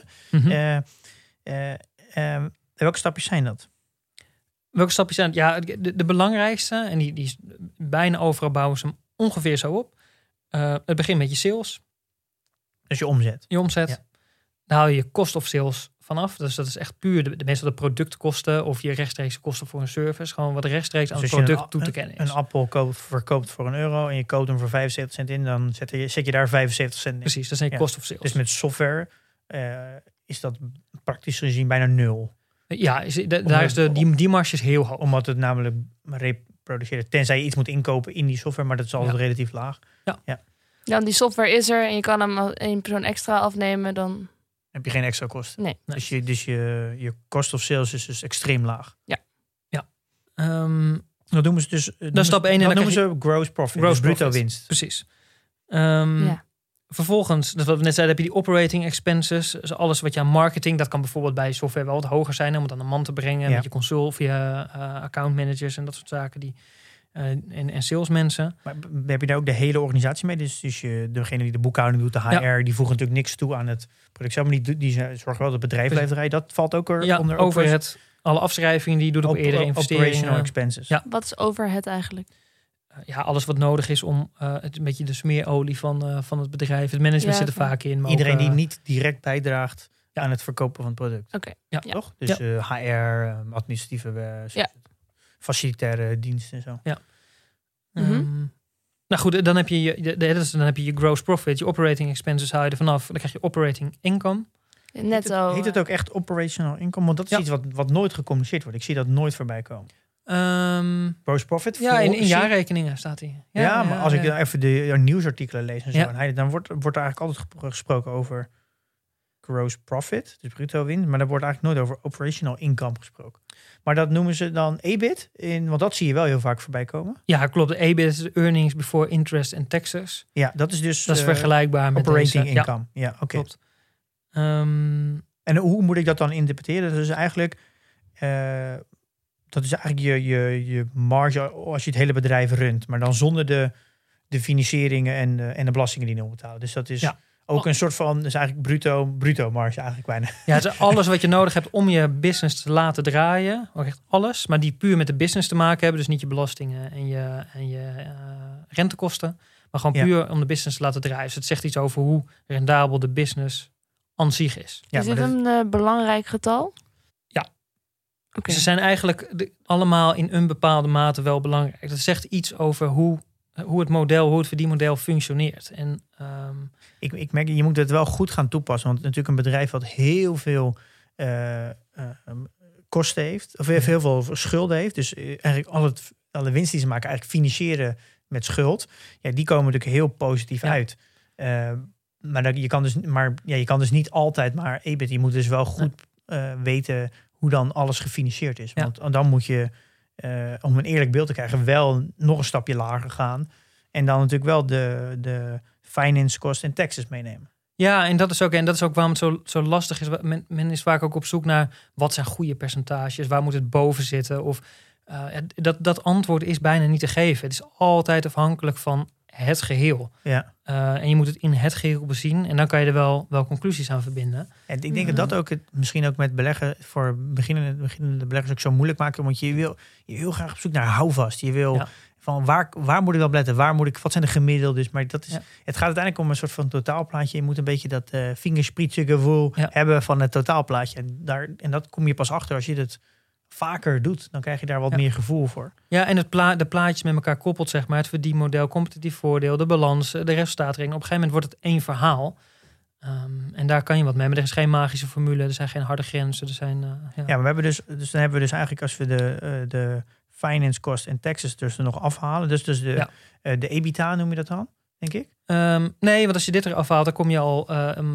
Speaker 5: Welke stapjes zijn dat?
Speaker 6: Welke stapjes zijn het? Ja, de belangrijkste, en die is bijna overal bouwen ze hem ongeveer zo op. Het begint met je sales.
Speaker 5: Dus je omzet.
Speaker 6: Je omzet.
Speaker 5: Ja.
Speaker 6: Daar haal je je cost of sales vanaf. Dus dat is echt puur meestal de productkosten of je rechtstreekse kosten voor een service. Gewoon wat rechtstreeks aan het product toe te kennen is.
Speaker 5: Een appel verkoopt voor €1 en je koopt hem voor 75 cent in, dan zet je daar 75 cent in.
Speaker 6: Precies, dat zijn je cost of sales.
Speaker 5: Dus met software is dat praktisch gezien bijna nul.
Speaker 6: Ja, daar is die marge is heel hoog.
Speaker 5: Omdat het namelijk reproduceert. Tenzij je iets moet inkopen in die software, maar dat is altijd relatief laag.
Speaker 4: Ja, die software is er en je kan hem als één persoon extra afnemen, dan
Speaker 5: heb je geen extra kosten.
Speaker 4: Nee.
Speaker 5: Dus je cost of sales is dus extreem laag.
Speaker 4: Ja.
Speaker 6: Ja.
Speaker 5: Dat noemen ze dus...
Speaker 6: Dan stap 1 en
Speaker 5: dat
Speaker 6: dan
Speaker 5: noemen ze gross profit.
Speaker 6: gross
Speaker 5: dus bruto
Speaker 6: profit.
Speaker 5: winst.
Speaker 6: Precies.
Speaker 4: Ja.
Speaker 6: Vervolgens, dat wat we net zeiden, heb je die operating expenses. Dus alles wat je aan marketing, dat kan bijvoorbeeld bij software wel wat hoger zijn om het aan de man te brengen.
Speaker 5: Ja.
Speaker 6: Met je consult via account managers en dat soort zaken. En salesmensen.
Speaker 5: Maar heb je daar ook de hele organisatie mee? Dus degene die de boekhouding doet, de HR, die voegen natuurlijk niks toe aan het product zelf. Maar die zorgen wel dat het bedrijf blijft draaien. Dat valt ook onder
Speaker 6: overhead. Alle afschrijvingen die je doet op eerdere investeringen.
Speaker 5: Operational expenses.
Speaker 6: Ja.
Speaker 4: Wat is overhead eigenlijk?
Speaker 6: Alles wat nodig is om het een beetje de smeerolie van het bedrijf. Het management zit er vaak in. Maar
Speaker 5: iedereen
Speaker 6: ook,
Speaker 5: die niet direct bijdraagt aan het verkopen van het product.
Speaker 4: Oké.
Speaker 6: Ja.
Speaker 5: Toch? Dus HR, administratieve, facilitaire diensten en zo.
Speaker 6: Ja.
Speaker 4: Mhm.
Speaker 6: Nou goed, dan heb je je gross profit. Je operating expenses haal je er vanaf. Dan krijg je operating income.
Speaker 4: Netto.
Speaker 5: Heet het ook echt operational income? Want dat is iets wat nooit gecommuniceerd wordt. Ik zie dat nooit voorbij komen. Gross profit?
Speaker 6: Ja, in jaarrekeningen staat hij.
Speaker 5: Maar als ik even de nieuwsartikelen lees en zo, dan wordt er eigenlijk altijd gesproken over gross profit, dus bruto winst, maar daar wordt eigenlijk nooit over operational income gesproken. Maar dat noemen ze dan EBIT, want dat zie je wel heel vaak voorbij komen.
Speaker 6: Ja, klopt. De EBIT is earnings before interest and taxes.
Speaker 5: Ja, dat is dus
Speaker 6: dat is vergelijkbaar met
Speaker 5: operating
Speaker 6: deze.
Speaker 5: income. Ja, oké.
Speaker 6: Klopt.
Speaker 5: En hoe moet ik dat dan interpreteren? Dat is eigenlijk je marge als je het hele bedrijf runt, maar dan zonder de financieringen en de belastingen die je moet betalen. Dus dat is ook een soort van, dus eigenlijk bruto marge eigenlijk bijna.
Speaker 6: Ja, het is alles wat je nodig hebt om je business te laten draaien. Ook echt alles, maar die puur met de business te maken hebben. Dus niet je belastingen en je rentekosten. Maar gewoon puur om de business te laten draaien. Dus het zegt iets over hoe rendabel de business aan zich is.
Speaker 4: Is dit een belangrijk getal?
Speaker 6: Ja.
Speaker 4: Okay.
Speaker 6: Ze zijn eigenlijk allemaal in een bepaalde mate wel belangrijk. Dat zegt iets over hoe het verdienmodel functioneert. En
Speaker 5: ik merk, je moet het wel goed gaan toepassen. Want natuurlijk een bedrijf wat heel veel kosten heeft, of heel veel schulden heeft. Dus eigenlijk alle winst die ze maken, eigenlijk financieren met schuld. Ja, die komen natuurlijk heel positief uit. Maar je kan dus niet altijd maar EBIT. Je moet dus wel goed weten hoe dan alles gefinancierd is. Want dan moet je, om een eerlijk beeld te krijgen, wel nog een stapje lager gaan. En dan natuurlijk wel de finance cost en taxes meenemen. Ja,
Speaker 6: en dat is ook waarom het zo lastig is. Men is vaak ook op zoek naar wat zijn goede percentages, waar moet het boven zitten. Of dat antwoord is bijna niet te geven. Het is altijd afhankelijk van het geheel.
Speaker 5: Ja.
Speaker 6: En je moet het in het geheel bezien. En dan kan je er wel conclusies aan verbinden.
Speaker 5: En ik denk dat ook misschien ook met beleggen voor beginnende beleggers ook zo moeilijk maken. Want je wil graag op zoek naar houvast. Je wil van waar moet ik op letten? Wat zijn de gemiddeldes? Maar het gaat uiteindelijk om een soort van totaalplaatje. Je moet een beetje dat vingerspritsengevoel hebben van het totaalplaatje. En dat kom je pas achter als je het vaker doet. Dan krijg je daar wat meer gevoel voor.
Speaker 6: Ja, en de plaatjes met elkaar koppelt, zeg maar. Het verdienmodel, competitief voordeel, de balans, de resultaatrekening. Op een gegeven moment wordt het één verhaal. En daar kan je wat mee. Maar er is geen magische formule. Er zijn geen harde grenzen. Maar
Speaker 5: we hebben dus dan hebben we dus eigenlijk, als we de finance cost en taxes dus er nog afhalen. Dus de EBITDA noem je dat dan, denk ik?
Speaker 6: Nee, want als je dit eraf haalt, dan kom je al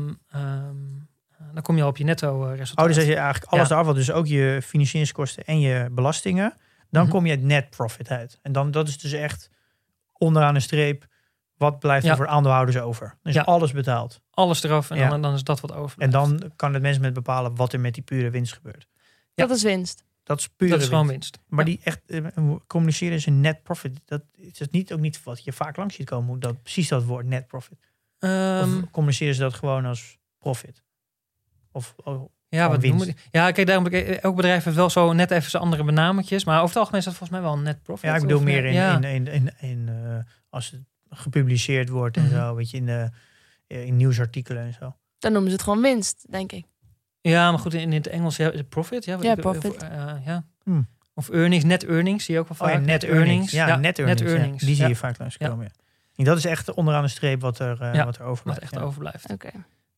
Speaker 6: op je netto resultaat.
Speaker 5: Dus als je eigenlijk alles eraf haalt, dus ook je financieringskosten en je belastingen, dan kom je het net profit uit. En dan dat is dus echt onderaan de streep, wat blijft er voor aandeelhouders over? Dus alles betaald.
Speaker 6: Alles eraf en dan is dat wat over.
Speaker 5: En dan kan het management bepalen wat er met die pure winst gebeurt.
Speaker 4: Ja. Dat is winst.
Speaker 5: Dat is pure
Speaker 6: gewoon winst.
Speaker 5: Maar die echt communiceren is een net profit. Dat is ook niet wat je vaak langs ziet komen. Dat precies dat woord net profit. Of communiceren ze dat gewoon als profit? Wat winst?
Speaker 6: Kijk, daarom elk bedrijf heeft wel zo net even zijn andere benamertjes. Maar over het algemeen is dat volgens mij wel een net profit.
Speaker 5: Ja, ik bedoel meer in als het gepubliceerd wordt en zo, weet je, in nieuwsartikelen en zo.
Speaker 4: Dan noemen ze het gewoon winst, denk ik.
Speaker 6: Ja, maar goed, in het Engels profit.
Speaker 4: Profit.
Speaker 6: Of earnings, net earnings, zie je ook wel vaak.
Speaker 5: Net earnings. Ja, net earnings. Die zie je vaak langskomen. Ja. En dat is echt onderaan de streep wat er overblijft.
Speaker 6: Wat echt overblijft.
Speaker 4: Oké.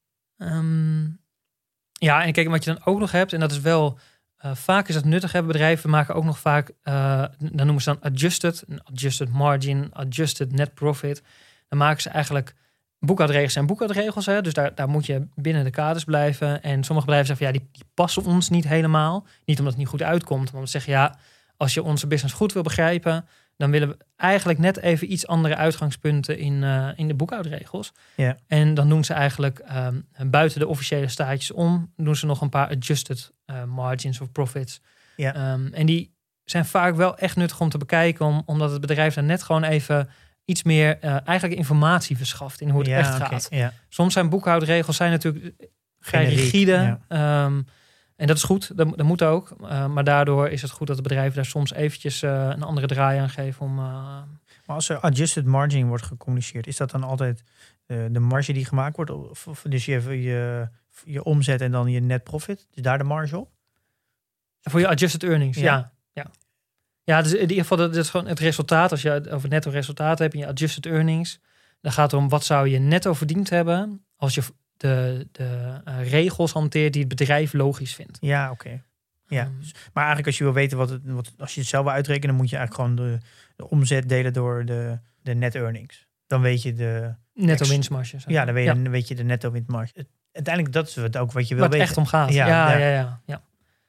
Speaker 6: En kijk, wat je dan ook nog hebt, en dat is wel vaak is dat nuttig. Bedrijven maken ook nog vaak, dan noemen ze dan adjusted margin, adjusted net profit. Dan maken ze eigenlijk boekhoudregels en boekhoudregels. Dus daar moet je binnen de kaders blijven. En sommige bedrijven zeggen die passen ons niet helemaal. Niet omdat het niet goed uitkomt, maar omdat ze zeggen als je onze business goed wil begrijpen, dan willen we eigenlijk net even iets andere uitgangspunten in de boekhoudregels.
Speaker 5: Ja.
Speaker 6: En dan doen ze eigenlijk buiten de officiële staatjes om, doen ze nog een paar adjusted margins of profits.
Speaker 5: Ja.
Speaker 6: En die zijn vaak wel echt nuttig om te bekijken, omdat het bedrijf dan net gewoon even iets meer eigenlijk informatie verschaft in hoe het echt gaat.
Speaker 5: Ja.
Speaker 6: Soms zijn boekhoudregels natuurlijk vrij
Speaker 5: Generiek,
Speaker 6: rigide.
Speaker 5: ja.
Speaker 6: En dat is goed, dat moet ook. Maar daardoor is het goed dat de bedrijven daar soms eventjes een andere draai aan geven.
Speaker 5: Maar als er adjusted margin wordt gecommuniceerd, is dat dan altijd de marge die gemaakt wordt? Of dus je omzet en dan je net profit? Is daar de marge op?
Speaker 6: Voor je adjusted earnings, ja. Ja, dus in ieder geval dat is gewoon het resultaat. Als je over netto resultaat hebt en je adjusted earnings, dan gaat het om wat zou je netto verdiend hebben als je de regels hanteert die het bedrijf logisch vindt.
Speaker 5: Ja, oké. Ja. Maar eigenlijk als je wil weten als je het zelf wil uitrekenen, dan moet je eigenlijk gewoon de omzet delen door de net earnings. Dan weet je de
Speaker 6: netto winstmarge.
Speaker 5: Ja, dan weet je de netto winstmarge. Uiteindelijk dat is het ook wat je wil
Speaker 6: weten.
Speaker 5: weten.
Speaker 6: Echt om gaat. Ja.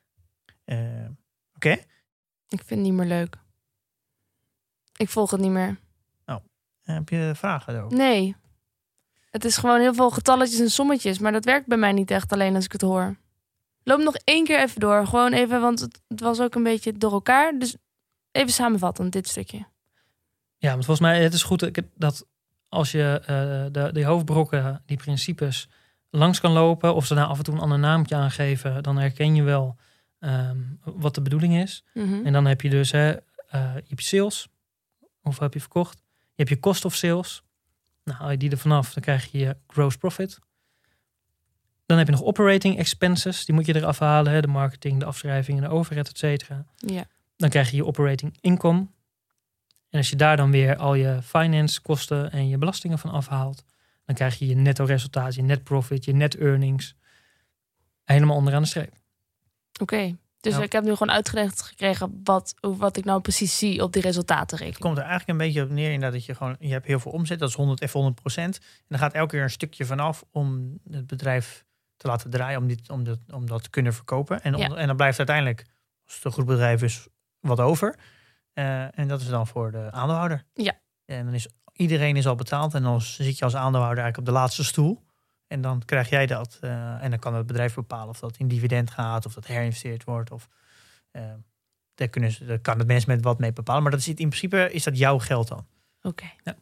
Speaker 5: Oké.
Speaker 4: Ik vind het niet meer leuk. Ik volg het niet meer.
Speaker 5: Heb je vragen daarover?
Speaker 4: Nee. Het is gewoon heel veel getalletjes en sommetjes. Maar dat werkt bij mij niet echt alleen als ik het hoor. Loop nog 1 keer even door. Gewoon even, want het was ook een beetje door elkaar. Dus even samenvattend dit stukje.
Speaker 6: Ja, want volgens mij het is goed dat als je die hoofdbrokken, die principes langs kan lopen, of ze nou af en toe een ander naampje aangeven, dan herken je wel wat de bedoeling is.
Speaker 4: Mhm.
Speaker 6: En dan heb je dus je hebt sales, of heb je verkocht. Je hebt je cost of sales. Nou, haal je die er vanaf, dan krijg je je gross profit. Dan heb je nog operating expenses, die moet je eraf halen. Hè? De marketing, de afschrijvingen, de overhead, et cetera.
Speaker 4: Ja.
Speaker 6: Dan krijg je je operating income. En als je daar dan weer al je finance kosten en je belastingen van afhaalt, dan krijg je je netto resultaat, je net profit, je net earnings. Helemaal onderaan de streep.
Speaker 4: Oké. Dus ik heb nu gewoon uitgelegd gekregen wat ik nou precies zie op die resultatenrekening.
Speaker 5: Het komt er eigenlijk een beetje op neer inderdaad dat je hebt heel veel omzet, dat is 100%. En dan gaat elke keer een stukje vanaf om het bedrijf te laten draaien, om dat te kunnen verkopen. En dan blijft uiteindelijk, als het een goed bedrijf is, wat over. En dat is dan voor de aandeelhouder.
Speaker 4: Ja.
Speaker 5: En dan iedereen is al betaald en dan zit je als aandeelhouder eigenlijk op de laatste stoel. En dan krijg jij dat. En dan kan het bedrijf bepalen of dat in dividend gaat, of dat herinvesteerd wordt. Of daar kan het management wat mee bepalen. Maar dat is in principe is dat jouw geld dan.
Speaker 4: Oké.
Speaker 6: Ja.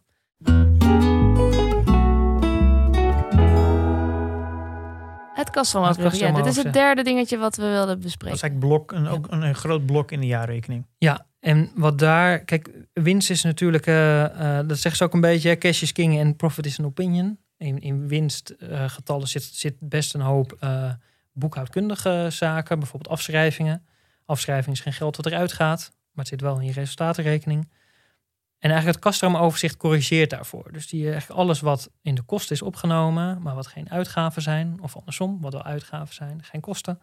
Speaker 4: Het kaststromoverzicht. Ja, dit is het derde dingetje wat we wilden bespreken.
Speaker 5: Dat is eigenlijk ook een groot blok in de jaarrekening.
Speaker 6: Ja, en wat daar... Kijk, winst is natuurlijk... dat zegt ze ook een beetje, cash is king en profit is an opinion. In winstgetallen zit best een hoop boekhoudkundige zaken. Bijvoorbeeld afschrijvingen. Afschrijving is geen geld wat eruit gaat. Maar het zit wel in je resultatenrekening. En eigenlijk het kaststroomoverzicht corrigeert daarvoor. Dus eigenlijk alles wat in de kosten is opgenomen, maar wat geen uitgaven zijn, of andersom, wat wel uitgaven zijn, geen kosten,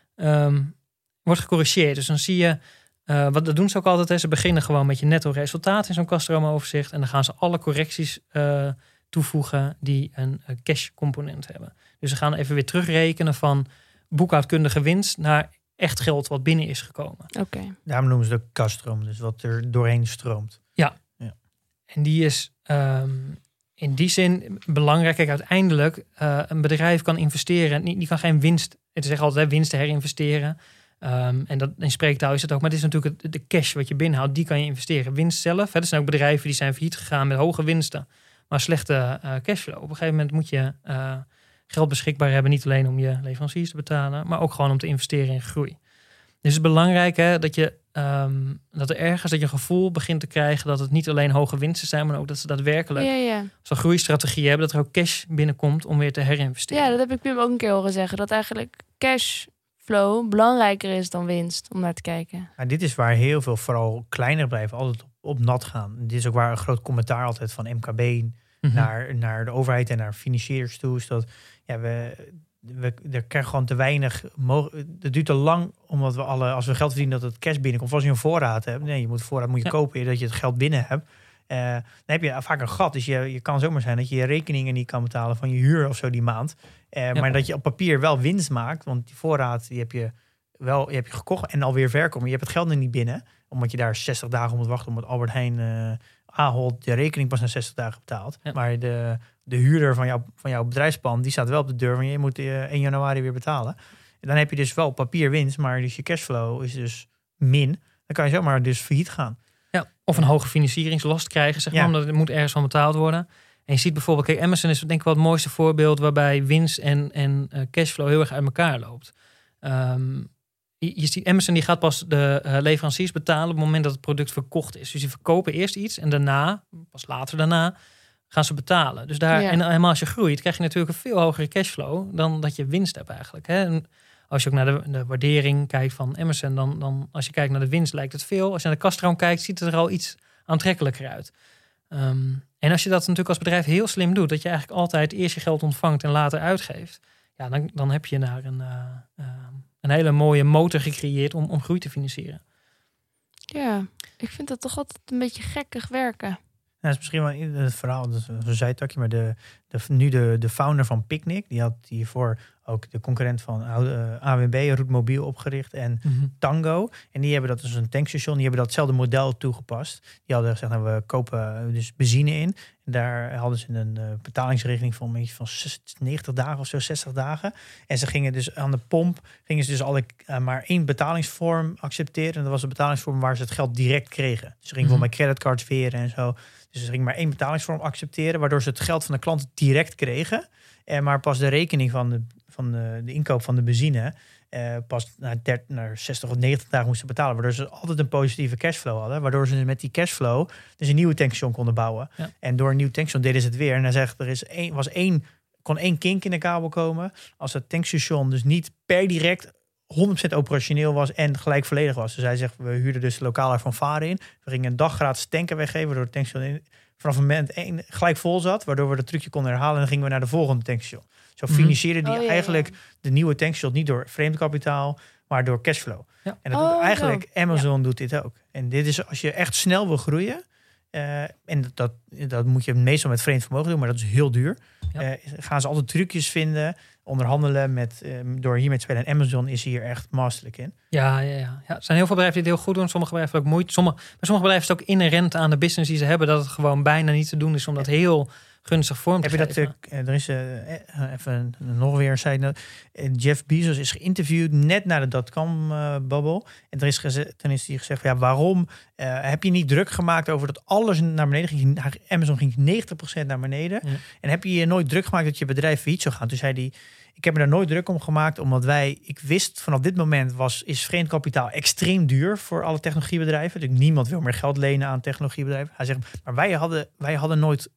Speaker 6: wordt gecorrigeerd. Dus dan zie je, dat doen ze ook altijd, hè. Ze beginnen gewoon met je netto resultaat in zo'n kaststroomoverzicht en dan gaan ze alle correcties toevoegen die een cash component hebben. Dus ze gaan even weer terugrekenen van boekhoudkundige winst naar echt geld wat binnen is gekomen.
Speaker 4: Oké.
Speaker 5: Daarom noemen ze de kasstroom, dus wat er doorheen stroomt.
Speaker 6: Ja. En die is in die zin belangrijk. Kijk, uiteindelijk een bedrijf kan investeren. Die kan geen winst, het is altijd winst herinvesteren. En dat in spreektaal is het ook. Maar het is natuurlijk de cash wat je binnenhoudt, die kan je investeren. Winst zelf, er zijn ook bedrijven die zijn failliet gegaan met hoge winsten, maar slechte cashflow. Op een gegeven moment moet je geld beschikbaar hebben, niet alleen om je leveranciers te betalen, maar ook gewoon om te investeren in groei. Dus het is belangrijk dat je dat er ergens dat je een gevoel begint te krijgen dat het niet alleen hoge winsten zijn, maar ook dat ze daadwerkelijk zo'n groeistrategie hebben, dat er ook cash binnenkomt om weer te herinvesteren.
Speaker 4: Ja, dat heb ik Pim ook een keer horen zeggen. Dat eigenlijk cashflow belangrijker is dan winst, om naar te kijken.
Speaker 5: Maar dit is waar heel veel, vooral kleinere bedrijven, altijd op nat gaan. Dit is ook waar een groot commentaar altijd van MKB naar de overheid en naar financiers toe is dat we krijgen gewoon te weinig. Het duurt te lang omdat als we geld verdienen dat het cash binnenkomt. Of als je een voorraad hebt. Nee, voorraad moet je kopen dat je het geld binnen hebt. Dan heb je vaak een gat. Dus je kan zomaar zijn dat je rekeningen niet kan betalen van je huur of zo die maand. Maar dat je op papier wel winst maakt. Want die voorraad die heb je gekocht en alweer verkocht. Maar je hebt het geld er niet binnen. Omdat je daar 60 dagen moet wachten. Omdat Albert Heijn Ahold de rekening pas na 60 dagen betaalt.
Speaker 6: Ja.
Speaker 5: Maar de huurder van jouw bedrijfspand, die staat wel op de deur. Van je moet 1 januari weer betalen. En dan heb je dus wel op papier winst. Maar dus je cashflow is dus min. Dan kan je zomaar dus failliet gaan.
Speaker 6: Ja, of een hoge financieringslast krijgen, zeg maar, omdat het moet ergens van betaald worden. En je ziet bijvoorbeeld, kijk, Amazon is denk ik wel het mooiste voorbeeld waarbij winst en cashflow heel erg uit elkaar loopt. Je ziet Amazon die gaat pas de leveranciers betalen op het moment dat het product verkocht is. Dus die verkopen eerst iets en daarna, pas later daarna, gaan ze betalen. Dus daar, en helemaal als je groeit, krijg je natuurlijk een veel hogere cashflow dan dat je winst hebt eigenlijk. Hè? En als je ook naar de waardering kijkt van Amazon, dan als je kijkt naar de winst lijkt het veel. Als je naar de kasstroom kijkt, ziet het er al iets aantrekkelijker uit. En als je dat natuurlijk als bedrijf heel slim doet, dat je eigenlijk altijd eerst je geld ontvangt en later uitgeeft, ja, dan heb je daar een hele mooie motor gecreëerd om groei te financieren.
Speaker 4: Ja, ik vind dat toch altijd een beetje gekkig werken.
Speaker 5: Ja, dat is misschien wel in het verhaal, dat is een zijtakje, maar de founder van Picnic, die had hiervoor ook de concurrent van AWB, Roetmobiel, opgericht en Tango. En die hebben dat als een tankstation, die hebben datzelfde model toegepast. Die hadden gezegd, we kopen dus benzine in. En daar hadden ze een betalingsregeling van 90 dagen of zo, 60 dagen. En ze gingen dus aan de pomp, maar 1 betalingsvorm accepteren. En dat was een betalingsvorm waar ze het geld direct kregen. Dus ze gingen gewoon bij creditcards veren en zo. Dus ze gingen maar 1 betalingsvorm accepteren, waardoor ze het geld van de klant direct kregen. Maar pas de rekening van de inkoop van de benzine pas naar 60 of 90 dagen moesten betalen. Waardoor ze altijd een positieve cashflow hadden. Waardoor ze met die cashflow dus een nieuwe tankstation konden bouwen. Ja. En door een nieuw tankstation deden ze het weer. En hij zegt, kon één kink in de kabel komen. Als het tankstation dus niet per direct 100% operationeel was en gelijk volledig was. Dus hij zegt, we huurden dus lokaal van Varen in. We gingen een dag gratis tanken weggeven, waardoor het tankstation vanaf moment 1 gelijk vol zat. Waardoor we dat trucje konden herhalen en dan gingen we naar de volgende tankstation. Zo financierde die eigenlijk de nieuwe tankstation niet door vreemd kapitaal, maar door cashflow. Ja. En dat doet eigenlijk Amazon doet dit ook. En dit is als je echt snel wil groeien. En dat moet je meestal met vreemd vermogen doen, maar dat is heel duur. Ja. Gaan ze altijd trucjes vinden, onderhandelen door hiermee te spelen. En Amazon is hier echt masterlijk in.
Speaker 6: Ja. Er zijn heel veel bedrijven die het heel goed doen. Sommige bedrijven hebben ook moeite. Bij sommige bedrijven is het ook inherent aan de business die ze hebben, dat het gewoon bijna niet te doen is om dat heel gunstig vorm te geven.
Speaker 5: Er is even nog weer zei Jeff Bezos is geïnterviewd net na de dotcom-bubble. En dan is hij gezegd, ja, waarom heb je niet druk gemaakt over dat alles naar beneden ging? Amazon ging 90% naar beneden. Ja. En heb je je nooit druk gemaakt dat je bedrijf failliet zou gaan? Toen zei hij, ik heb me daar nooit druk om gemaakt, omdat ik wist vanaf dit moment is vreemd kapitaal extreem duur voor alle technologiebedrijven. Dus niemand wil meer geld lenen aan technologiebedrijven. Hij zegt, maar wij hadden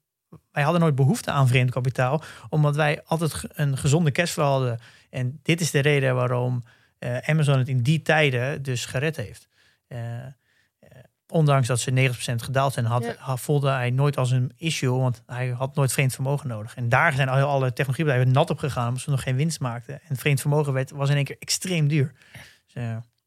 Speaker 5: nooit behoefte aan vreemd kapitaal, omdat wij altijd een gezonde cashflow hadden. En dit is de reden waarom Amazon het in die tijden dus gered heeft. Ondanks dat ze 90% gedaald zijn, voelde hij nooit als een issue, want hij had nooit vreemd vermogen nodig. En daar zijn alle technologiebedrijven nat op gegaan, omdat ze nog geen winst maakten. En vreemd vermogen was in één keer extreem duur. Dus,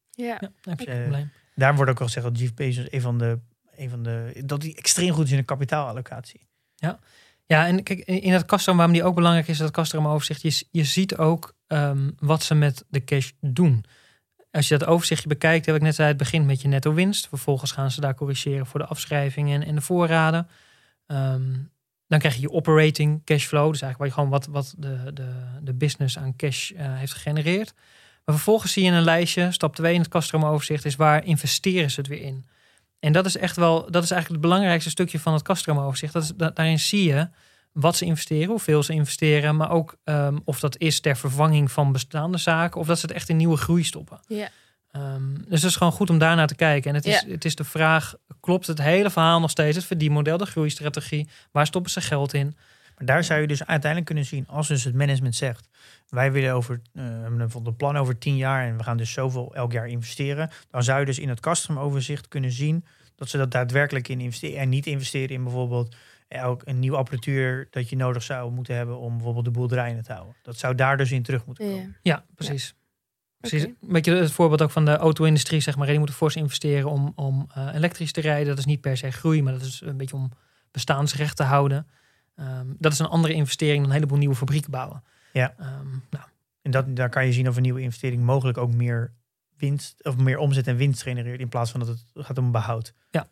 Speaker 5: daar wordt ook al gezegd dat Jeff Bezos dat hij extreem goed is in de kapitaalallocatie.
Speaker 6: Ja, en kijk, in het kaststroom, waarom die ook belangrijk is, dat kasstroomoverzicht, je ziet ook wat ze met de cash doen. Als je dat overzichtje bekijkt, heb ik net zei, het begint met je netto winst. Vervolgens gaan ze daar corrigeren voor de afschrijvingen en de voorraden. Dan krijg je je operating cashflow. Dus eigenlijk wat de business aan cash heeft gegenereerd. Maar vervolgens zie je een lijstje, stap 2 in het kasstroomoverzicht, is waar investeren ze het weer in. En dat is eigenlijk het belangrijkste stukje van het kasstroomoverzicht. Daarin zie je wat ze investeren, hoeveel ze investeren, maar ook of dat is ter vervanging van bestaande zaken of dat ze het echt in nieuwe groei stoppen.
Speaker 4: Ja.
Speaker 6: Dus het is gewoon goed om daarnaar te kijken. En het is de vraag, klopt het hele verhaal nog steeds? Het verdienmodel, de groeistrategie, waar stoppen ze geld in?
Speaker 5: Maar daar zou je dus uiteindelijk kunnen zien, als dus het management zegt, wij willen hebben een plan over 10 jaar en we gaan dus zoveel elk jaar investeren. Dan zou je dus in het customer-overzicht kunnen zien dat ze dat daadwerkelijk in investeren en niet investeren in bijvoorbeeld een nieuwe apparatuur dat je nodig zou moeten hebben om bijvoorbeeld de boerderij in te houden. Dat zou daar dus in terug moeten komen.
Speaker 6: Ja, precies. Precies. Okay. Een beetje het voorbeeld ook van de auto-industrie, zeg maar. Die moeten fors investeren om elektrisch te rijden. Dat is niet per se groei, maar dat is een beetje om bestaansrecht te houden. Dat is een andere investering dan een heleboel nieuwe fabrieken bouwen.
Speaker 5: Ja. En daar kan je zien of een nieuwe investering mogelijk ook meer winst of meer omzet en winst genereert in plaats van dat het gaat om behoud.
Speaker 6: Ja.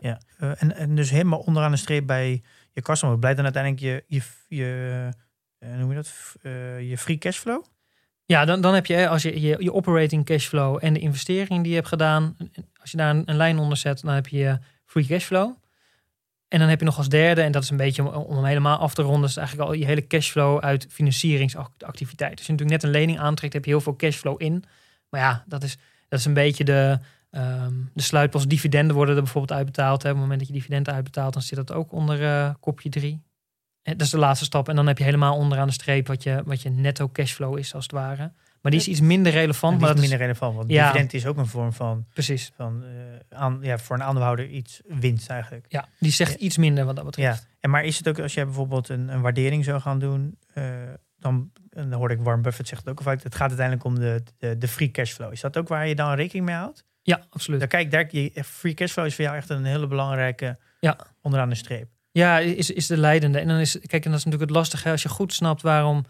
Speaker 5: En dus helemaal onderaan de streep bij je customer blijft dan uiteindelijk je noem je dat? Je free cashflow?
Speaker 6: Ja, dan heb je, als je operating cashflow en de investering die je hebt gedaan, als je daar een lijn onder zet, dan heb je je free cashflow. En dan heb je nog als derde, en dat is een beetje om hem helemaal af te ronden, is eigenlijk al je hele cashflow uit financieringsactiviteit. Als je natuurlijk net een lening aantrekt, heb je heel veel cashflow in. Maar ja, dat is een beetje de sluitpost. Dividenden worden er bijvoorbeeld uitbetaald. Hè. Op het moment dat je dividenden uitbetaalt, dan zit dat ook onder kopje 3. Dat is de laatste stap. En dan heb je helemaal onderaan de streep wat je netto cashflow is, als het ware. Maar die is iets minder relevant.
Speaker 5: Maar
Speaker 6: dat
Speaker 5: is minder relevant, want dividend is ook een vorm van...
Speaker 6: Precies.
Speaker 5: Voor een aandeelhouder iets winst eigenlijk.
Speaker 6: Ja, die zegt iets minder wat dat betreft.
Speaker 5: Ja. En maar is het ook, als jij bijvoorbeeld een waardering zou gaan doen, dan hoorde ik Warren Buffett zegt het ook al vaak, het gaat uiteindelijk om de free cashflow. Is dat ook waar je dan rekening mee houdt?
Speaker 6: Ja, absoluut.
Speaker 5: Je free cashflow is voor jou echt een hele belangrijke onderaan de streep.
Speaker 6: Ja, is de leidende. En dan is natuurlijk het lastige, als je goed snapt waarom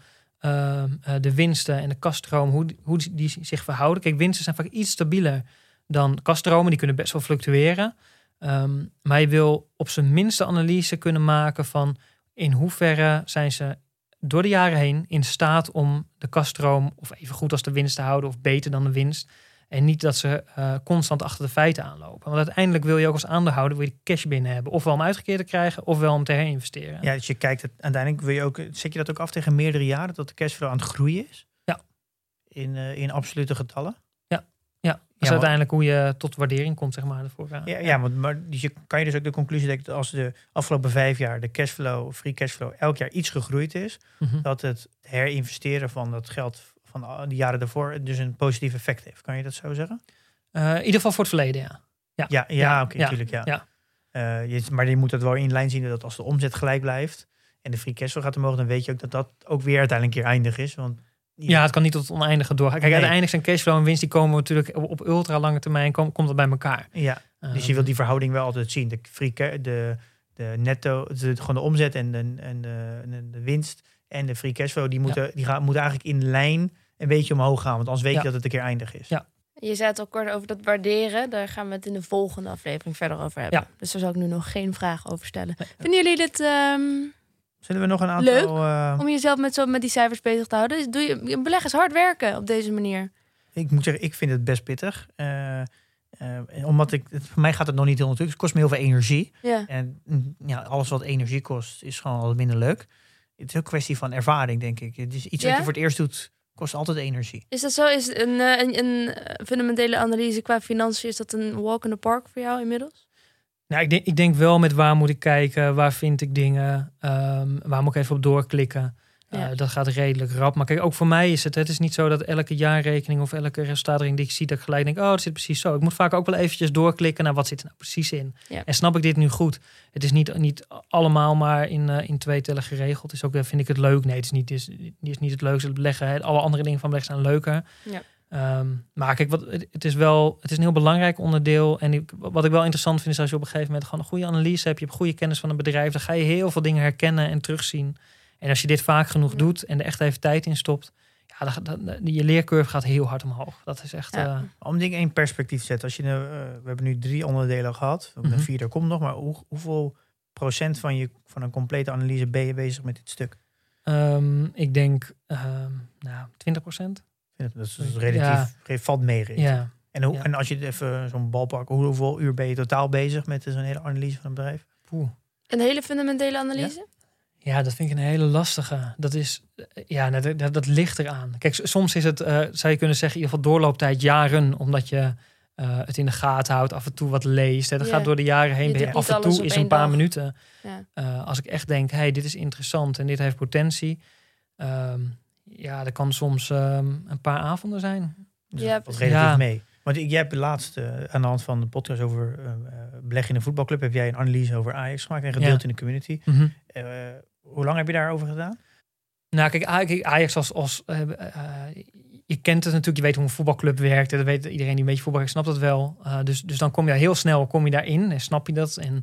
Speaker 6: de winsten en de kasstroom, hoe die zich verhouden. Kijk, winsten zijn vaak iets stabieler dan kasstromen. Die kunnen best wel fluctueren. Maar je wil op zijn minste analyse kunnen maken van in hoeverre zijn ze door de jaren heen in staat om de kasstroom of even goed als de winst te houden of beter dan de winst. En niet dat ze constant achter de feiten aanlopen. Want uiteindelijk wil je ook als aandeelhouder wil je cash binnen hebben. Ofwel om uitgekeerd te krijgen, ofwel om te herinvesteren.
Speaker 5: Ja, dus je kijkt het uiteindelijk wil je ook. Zet je dat ook af tegen meerdere jaren dat de cashflow aan het groeien is?
Speaker 6: Ja.
Speaker 5: In absolute getallen?
Speaker 6: Ja. Dat is uiteindelijk hoe je tot waardering komt, zeg maar.
Speaker 5: Maar kan je dus ook de conclusie trekken dat als de afgelopen 5 jaar de cashflow, free cashflow, elk jaar iets gegroeid is, dat het herinvesteren van dat geld van de jaren daarvoor dus een positief effect heeft. Kan je dat zo zeggen?
Speaker 6: In ieder geval voor het verleden, ja.
Speaker 5: Oké, natuurlijk, ja. Maar je moet het wel in lijn zien dat als de omzet gelijk blijft en de free cashflow gaat omhoog, dan weet je ook dat dat ook weer uiteindelijk een keer eindig is. Want
Speaker 6: het kan niet tot het oneindige doorgaan. Kijk, uiteindelijk zijn cashflow en winst, die komen natuurlijk op ultra lange termijn, komt dat bij elkaar.
Speaker 5: Ja, dus je wil die verhouding wel altijd zien. De netto, gewoon de omzet en de winst en de free cashflow, die moeten eigenlijk in lijn een beetje omhoog gaan. Want anders weet je dat het een keer eindig is.
Speaker 6: Ja.
Speaker 4: Je zei het al kort over dat waarderen. Daar gaan we het in de volgende aflevering verder over hebben. Ja. Dus daar zal ik nu nog geen vragen over stellen. Nee. Vinden jullie dit
Speaker 5: zullen we nog een aantal...
Speaker 4: leuk om jezelf met die cijfers bezig te houden? Dus je beleggers hard werken op deze manier.
Speaker 5: Ik moet zeggen, ik vind het best pittig. Omdat voor mij gaat het nog niet heel natuurlijk. Het kost me heel veel energie.
Speaker 4: Ja.
Speaker 5: En alles wat energie kost is gewoon wat minder leuk. Het is ook een kwestie van ervaring, denk ik. Het is iets wat je voor het eerst doet, kost altijd energie.
Speaker 4: Is dat zo? Is een fundamentele analyse qua financiën, is dat een walk in the park voor jou inmiddels?
Speaker 6: Nou, ik denk wel met waar moet ik kijken, waar vind ik dingen, waar moet ik even op doorklikken. Dat gaat redelijk rap. Maar kijk, ook voor mij is het is niet zo dat elke jaarrekening of elke resultaatrekening die ik zie, dat ik gelijk denk, dat zit precies zo. Ik moet vaak ook wel eventjes doorklikken naar wat zit er nou precies in. Ja. En snap ik dit nu goed? Het is niet allemaal maar in 2 tellen geregeld. Is ook, vind ik het leuk? Nee, het is niet het leukste beleggen. Alle andere dingen van beleggen zijn leuker. Ja. Maar kijk, het is een heel belangrijk onderdeel. En wat ik wel interessant vind is als je op een gegeven moment gewoon een goede analyse hebt, je hebt goede kennis van een bedrijf, dan ga je heel veel dingen herkennen en terugzien. En als je dit vaak genoeg doet en er echt even tijd in stopt, je leercurve gaat heel hard omhoog. Dat is echt...
Speaker 5: Om dingen in perspectief te zetten. Als je we hebben nu 3 onderdelen gehad. Een 4e komt nog. Maar hoeveel procent van een complete analyse ben je bezig met dit stuk?
Speaker 6: Ik denk 20%.
Speaker 5: Dat is relatief, valt mee.
Speaker 6: Ja.
Speaker 5: En als je even zo'n bal pakt, hoeveel uur ben je totaal bezig met zo'n hele analyse van een bedrijf?
Speaker 4: Een hele fundamentele analyse?
Speaker 6: Ja, dat vind ik een hele lastige. Dat is, dat ligt eraan. Kijk, soms is het, zou je kunnen zeggen, in ieder geval doorlooptijd jaren, omdat je het in de gaten houdt, af en toe wat leest. Dat gaat door de jaren heen. Af en toe is een paar minuten. Ja. Als ik echt denk, dit is interessant en dit heeft potentie. Dat kan soms een paar avonden zijn.
Speaker 5: Dus wat relatief mee. Want jij hebt laatst aan de hand van de podcast over beleggen in een voetbalclub, heb jij een analyse over Ajax gemaakt en gedeeld in de community.
Speaker 6: Mm-hmm.
Speaker 5: Hoe lang heb je daarover gedaan?
Speaker 6: Nou, kijk, Ajax je kent het natuurlijk, je weet hoe een voetbalclub werkt. Dat weet iedereen die een beetje voetbal snapt dat wel. Dus dan kom je heel snel daarin en snap je dat. En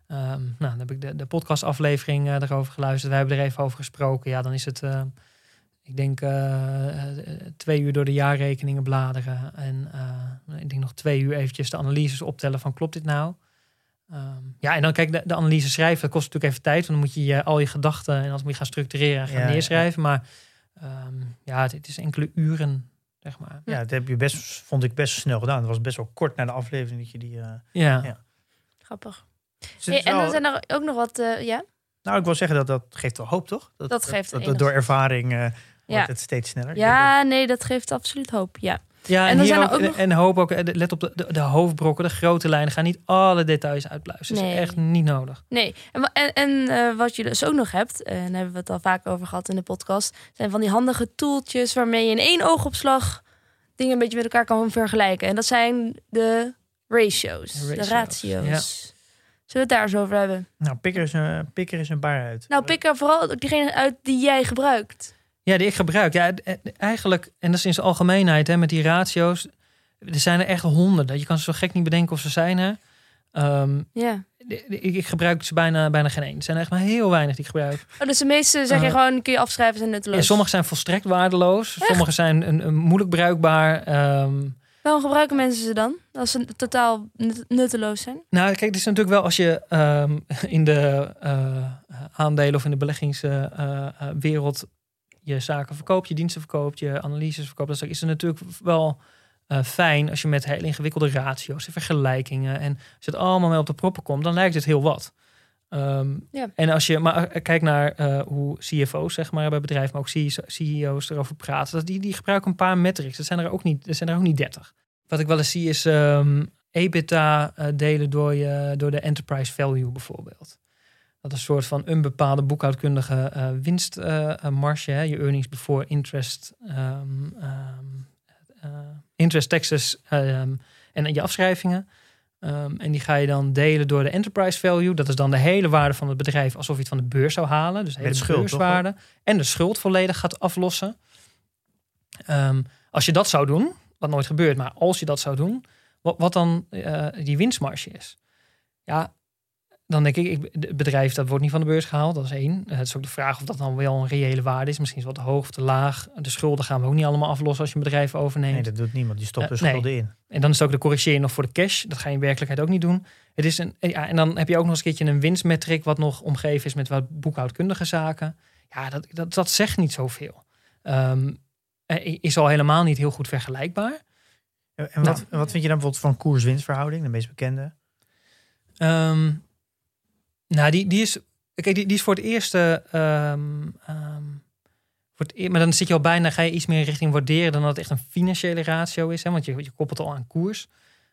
Speaker 6: dan heb ik de podcastaflevering erover geluisterd. We hebben er even over gesproken. Ja, dan is het Ik denk 2 uur door de jaarrekeningen bladeren. En ik denk nog 2 uur eventjes de analyses optellen van klopt dit nou? En dan kijk, de analyse schrijven, dat kost natuurlijk even tijd. Want dan moet je al je gedachten en als moet je gaan structureren en gaan neerschrijven. Maar het is enkele uren, zeg maar.
Speaker 5: Ja, dat heb je vond ik best snel gedaan. Het was best wel kort na de aflevering dat je die...
Speaker 4: Grappig.
Speaker 5: Dus
Speaker 4: En dan zijn er ook nog wat...
Speaker 5: Nou, ik wil zeggen dat geeft wel hoop, toch?
Speaker 4: Dat geeft
Speaker 5: dat door ervaring wordt het steeds sneller.
Speaker 4: Ja, nee, dat geeft absoluut hoop, ja.
Speaker 6: Ja,
Speaker 4: en dan
Speaker 6: hier
Speaker 4: zijn er
Speaker 6: ook,
Speaker 4: ook nog...
Speaker 6: en hoop ook, let op de hoofdbrokken, de grote lijnen. Ga niet alle details uitpluizen. Dat is echt niet nodig.
Speaker 4: Nee, en wat je dus ook nog hebt, en daar hebben we het al vaak over gehad in de podcast, zijn van die handige toeltjes waarmee je in 1 oogopslag dingen een beetje met elkaar kan vergelijken. En dat zijn de ratio's. De ratio's. Ja. Zullen we het daar eens over hebben?
Speaker 5: Nou, pik er eens een paar uit.
Speaker 4: Nou, pik er vooral diegene uit die jij gebruikt.
Speaker 6: Ja, die ik gebruik. Ja, eigenlijk, en dat is in zijn algemeenheid, hè, met die ratio's. Er zijn er echt honderden. Je kan ze zo gek niet bedenken of ze zijn er. Ik gebruik ze bijna geen één. Er zijn er echt maar heel weinig die ik gebruik.
Speaker 4: Dus de meeste zeg je gewoon, kun je afschrijven, zijn nutteloos.
Speaker 6: Ja, sommige zijn volstrekt waardeloos. Echt? Sommige zijn een moeilijk bruikbaar.
Speaker 4: Waarom gebruiken mensen ze dan? Als ze totaal nutteloos zijn?
Speaker 6: Nou, kijk, het is natuurlijk wel als je in de aandelen of in de beleggingswereld je zaken verkoopt, je diensten verkoopt, je analyses verkoopt. Dan is het natuurlijk wel fijn als je met heel ingewikkelde ratio's en vergelijkingen en als het allemaal mee op de proppen komt, dan lijkt het heel wat. En als je maar kijkt naar hoe CFO's zeg maar bij bedrijven, maar ook CEO's erover praten, die gebruiken een paar metrics. Er zijn er ook niet 30. Wat ik wel eens zie is EBITDA delen door de enterprise value bijvoorbeeld. Dat is een soort van een bepaalde boekhoudkundige winstmarge. Je earnings before interest, interest taxes en je afschrijvingen. En die ga je dan delen door de enterprise value. Dat is dan de hele waarde van het bedrijf alsof je het van de beurs zou halen. Dus de hele beurswaarde. En de schuld volledig gaat aflossen. Als je dat zou doen, wat nooit gebeurt, maar als je dat zou doen, wat dan die winstmarge is. Ja, dan denk ik, het bedrijf dat wordt niet van de beurs gehaald. Dat is 1. Het is ook de vraag of dat dan wel een reële waarde is. Misschien is het wat te hoog of te laag. De schulden gaan we ook niet allemaal aflossen als je een bedrijf overneemt.
Speaker 5: Nee, dat doet niemand. Die stopt de schulden in.
Speaker 6: En dan is het ook de corrigering nog voor de cash. Dat ga je in werkelijkheid ook niet doen. Het is en dan heb je ook nog eens een keertje een winstmetric wat nog omgeven is met wat boekhoudkundige zaken. Ja, dat zegt niet zoveel. Is al helemaal niet heel goed vergelijkbaar.
Speaker 5: En wat vind je dan bijvoorbeeld van koers-winstverhouding, de meest bekende?
Speaker 6: Nou, die is voor het eerste. Maar dan zit je al bijna, ga je iets meer richting waarderen dan dat het echt een financiële ratio is. Hè? Want je koppelt al aan koers.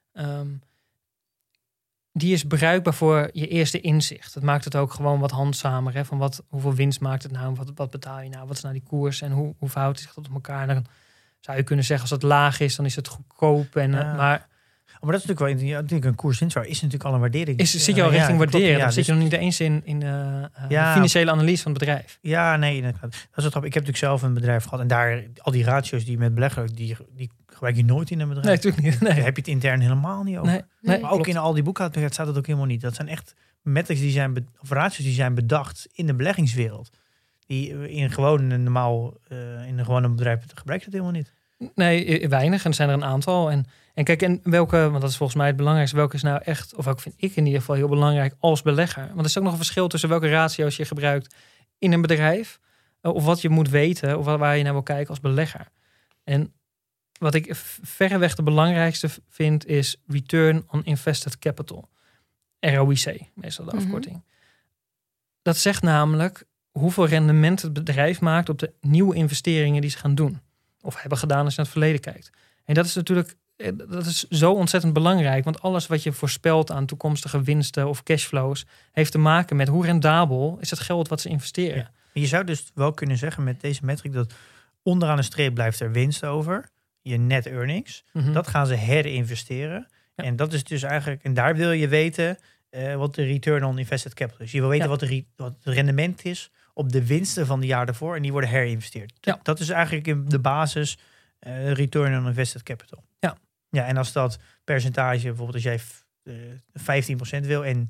Speaker 6: Die is bruikbaar voor je eerste inzicht. Dat maakt het ook gewoon wat handzamer. Hè? Van hoeveel winst maakt het nou? Wat betaal je nou? Wat is nou die koers? En hoe verhoudt zich dat op elkaar? Dan zou je kunnen zeggen, als het laag is, dan is het goedkoop.
Speaker 5: Maar dat is natuurlijk wel natuurlijk een koers-winstwaarde is natuurlijk al een waardering.
Speaker 6: Zit je al richting waarderen? Dan zit je nog niet eens in de financiële analyse van het bedrijf.
Speaker 5: Ja, nee. Dat is het grappig. Ik heb natuurlijk zelf een bedrijf gehad. En daar, al die ratio's die je met beleggen, die gebruik je nooit in een bedrijf.
Speaker 6: Nee, natuurlijk niet. Nee.
Speaker 5: Daar heb je het intern helemaal niet over.
Speaker 6: Nee,
Speaker 5: maar ook in al die boekhoudingen staat het ook helemaal niet. Dat zijn echt metrics of ratio's die zijn bedacht in de beleggingswereld. Die in een gewone bedrijf gebruik je dat helemaal niet.
Speaker 6: Nee, weinig. En er zijn er een aantal. En kijk, en welke, want dat is volgens mij het belangrijkste, welke is nou echt, of welke vind ik in ieder geval heel belangrijk als belegger. Want er is ook nog een verschil tussen welke ratio's je gebruikt in een bedrijf, of wat je moet weten, of waar je naar wil kijken als belegger. En wat ik verreweg de belangrijkste vind, is Return on Invested Capital. ROIC, meestal de afkorting. Dat zegt namelijk hoeveel rendement het bedrijf maakt op de nieuwe investeringen die ze gaan doen. Of hebben gedaan als je naar het verleden kijkt. En dat is natuurlijk zo ontzettend belangrijk. Want alles wat je voorspelt aan toekomstige winsten of cashflows heeft te maken met hoe rendabel is het geld wat ze investeren.
Speaker 5: Ja. Je zou dus wel kunnen zeggen met deze metric dat onderaan de streep blijft er winst over. Je net earnings. Dat gaan ze herinvesteren. Ja. En dat is dus eigenlijk, en daar wil je weten wat de return on invested capital is. Je wil weten wat het rendement is op de winsten van de jaar daarvoor. En die worden herinvesteerd. Ja. Dat is eigenlijk in de basis return on invested capital. Ja, en als dat percentage, bijvoorbeeld als jij 15% wil en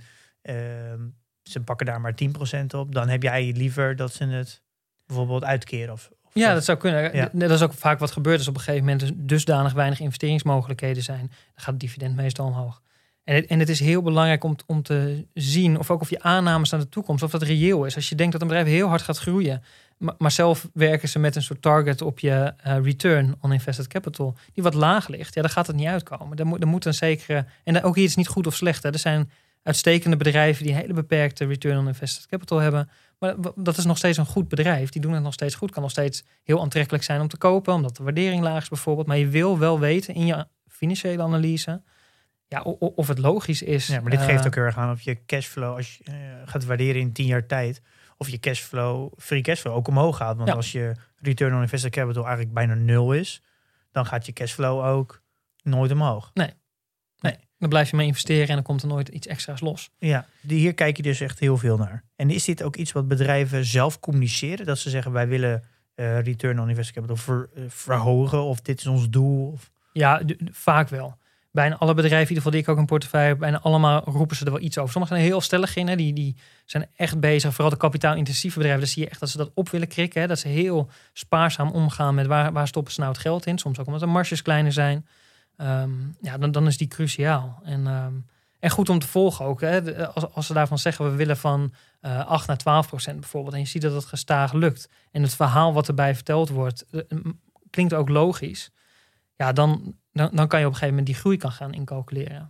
Speaker 5: ze pakken daar maar 10% op, dan heb jij liever dat ze het bijvoorbeeld uitkeren of
Speaker 6: Ja, dat zou kunnen.
Speaker 5: Ja.
Speaker 6: Dat is ook vaak wat gebeurt als op een gegeven moment dus dusdanig weinig investeringsmogelijkheden zijn. Dan gaat het dividend meestal omhoog. En het is heel belangrijk om te zien of ook of je aannames aan de toekomst, of dat reëel is. Als je denkt dat een bedrijf heel hard gaat groeien, maar zelf werken ze met een soort target op je return on invested capital, die wat laag ligt, ja, dan gaat het niet uitkomen. Er moet een zekere, en ook hier is het niet goed of slecht. Hè. Er zijn uitstekende bedrijven die een hele beperkte return on invested capital hebben. Maar dat is nog steeds een goed bedrijf. Die doen het nog steeds goed. Kan nog steeds heel aantrekkelijk zijn om te kopen, omdat de waardering laag is bijvoorbeeld. Maar je wil wel weten in je financiële analyse, ja, of het logisch is.
Speaker 5: Ja, maar dit geeft ook heel erg aan of je cashflow, als je gaat waarderen in 10 jaar tijd, of je free cashflow ook omhoog gaat. Want als je return on invested capital eigenlijk bijna 0 is, dan gaat je cashflow ook nooit omhoog.
Speaker 6: Nee. Dan blijf je mee investeren en dan komt er nooit iets extra's los.
Speaker 5: Ja, hier kijk je dus echt heel veel naar. En is dit ook iets wat bedrijven zelf communiceren? Dat ze zeggen, wij willen return on invested capital verhogen, of dit is ons doel? Of...
Speaker 6: Ja, vaak wel. Bijna alle bedrijven, in ieder geval die ik ook in portefeuille heb, bijna allemaal roepen ze er wel iets over. Sommigen zijn er heel stellig in. Hè. Die zijn echt bezig, vooral de kapitaalintensieve bedrijven. Dan zie je echt dat ze dat op willen krikken. Hè. Dat ze heel spaarzaam omgaan met waar stoppen ze nou het geld in. Soms ook omdat de marges kleiner zijn. Dan is die cruciaal. En goed om te volgen ook. Hè. Als ze daarvan zeggen, we willen van 8 naar 12% bijvoorbeeld. En je ziet dat het gestaag lukt. En het verhaal wat erbij verteld wordt, klinkt ook logisch. Ja, dan kan je op een gegeven moment die groei kan gaan incalculeren.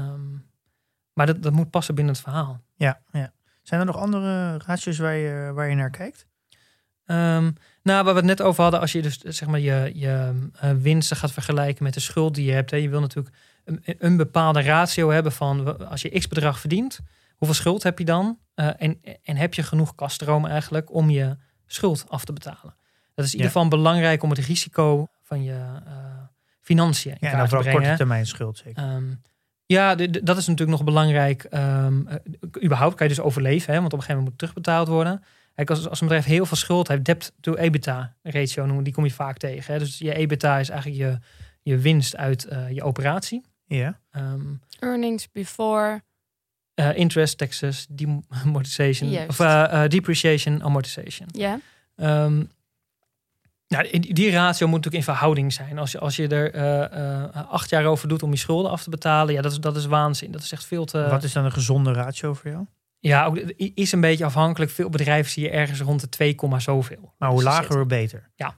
Speaker 6: Maar dat moet passen binnen het verhaal.
Speaker 5: Ja. Zijn er nog andere ratios waar je naar kijkt?
Speaker 6: Waar we het net over hadden, als je dus zeg maar je winsten gaat vergelijken met de schuld die je hebt. Hè, je wil natuurlijk een bepaalde ratio hebben van als je x bedrag verdient, hoeveel schuld heb je dan? En heb je genoeg kasstroom eigenlijk om je schuld af te betalen? Dat is in ieder geval belangrijk om het risico van je financiën in kaart te brengen.
Speaker 5: Korte termijn schuld zeker.
Speaker 6: Dat is natuurlijk nog belangrijk. Überhaupt kan je dus overleven, hè, want op een gegeven moment moet terugbetaald worden. Kijk, als een bedrijf heel veel schuld heeft, debt to EBITDA ratio noemen, die kom je vaak tegen. Hè. Dus je EBITDA is eigenlijk je winst uit je operatie.
Speaker 5: Ja.
Speaker 4: Earnings before
Speaker 6: interest, taxes, amortization, of depreciation, amortization.
Speaker 4: Ja.
Speaker 6: Die ratio moet natuurlijk in verhouding zijn. Als je er 8 jaar over doet om je schulden af te betalen, ja, dat is waanzin. Dat is echt veel te.
Speaker 5: Wat is dan een gezonde ratio voor jou?
Speaker 6: Ja, ook is een beetje afhankelijk. Veel bedrijven zie je ergens rond de 2, zoveel.
Speaker 5: Maar hoe lager, hoe beter.
Speaker 6: Ja.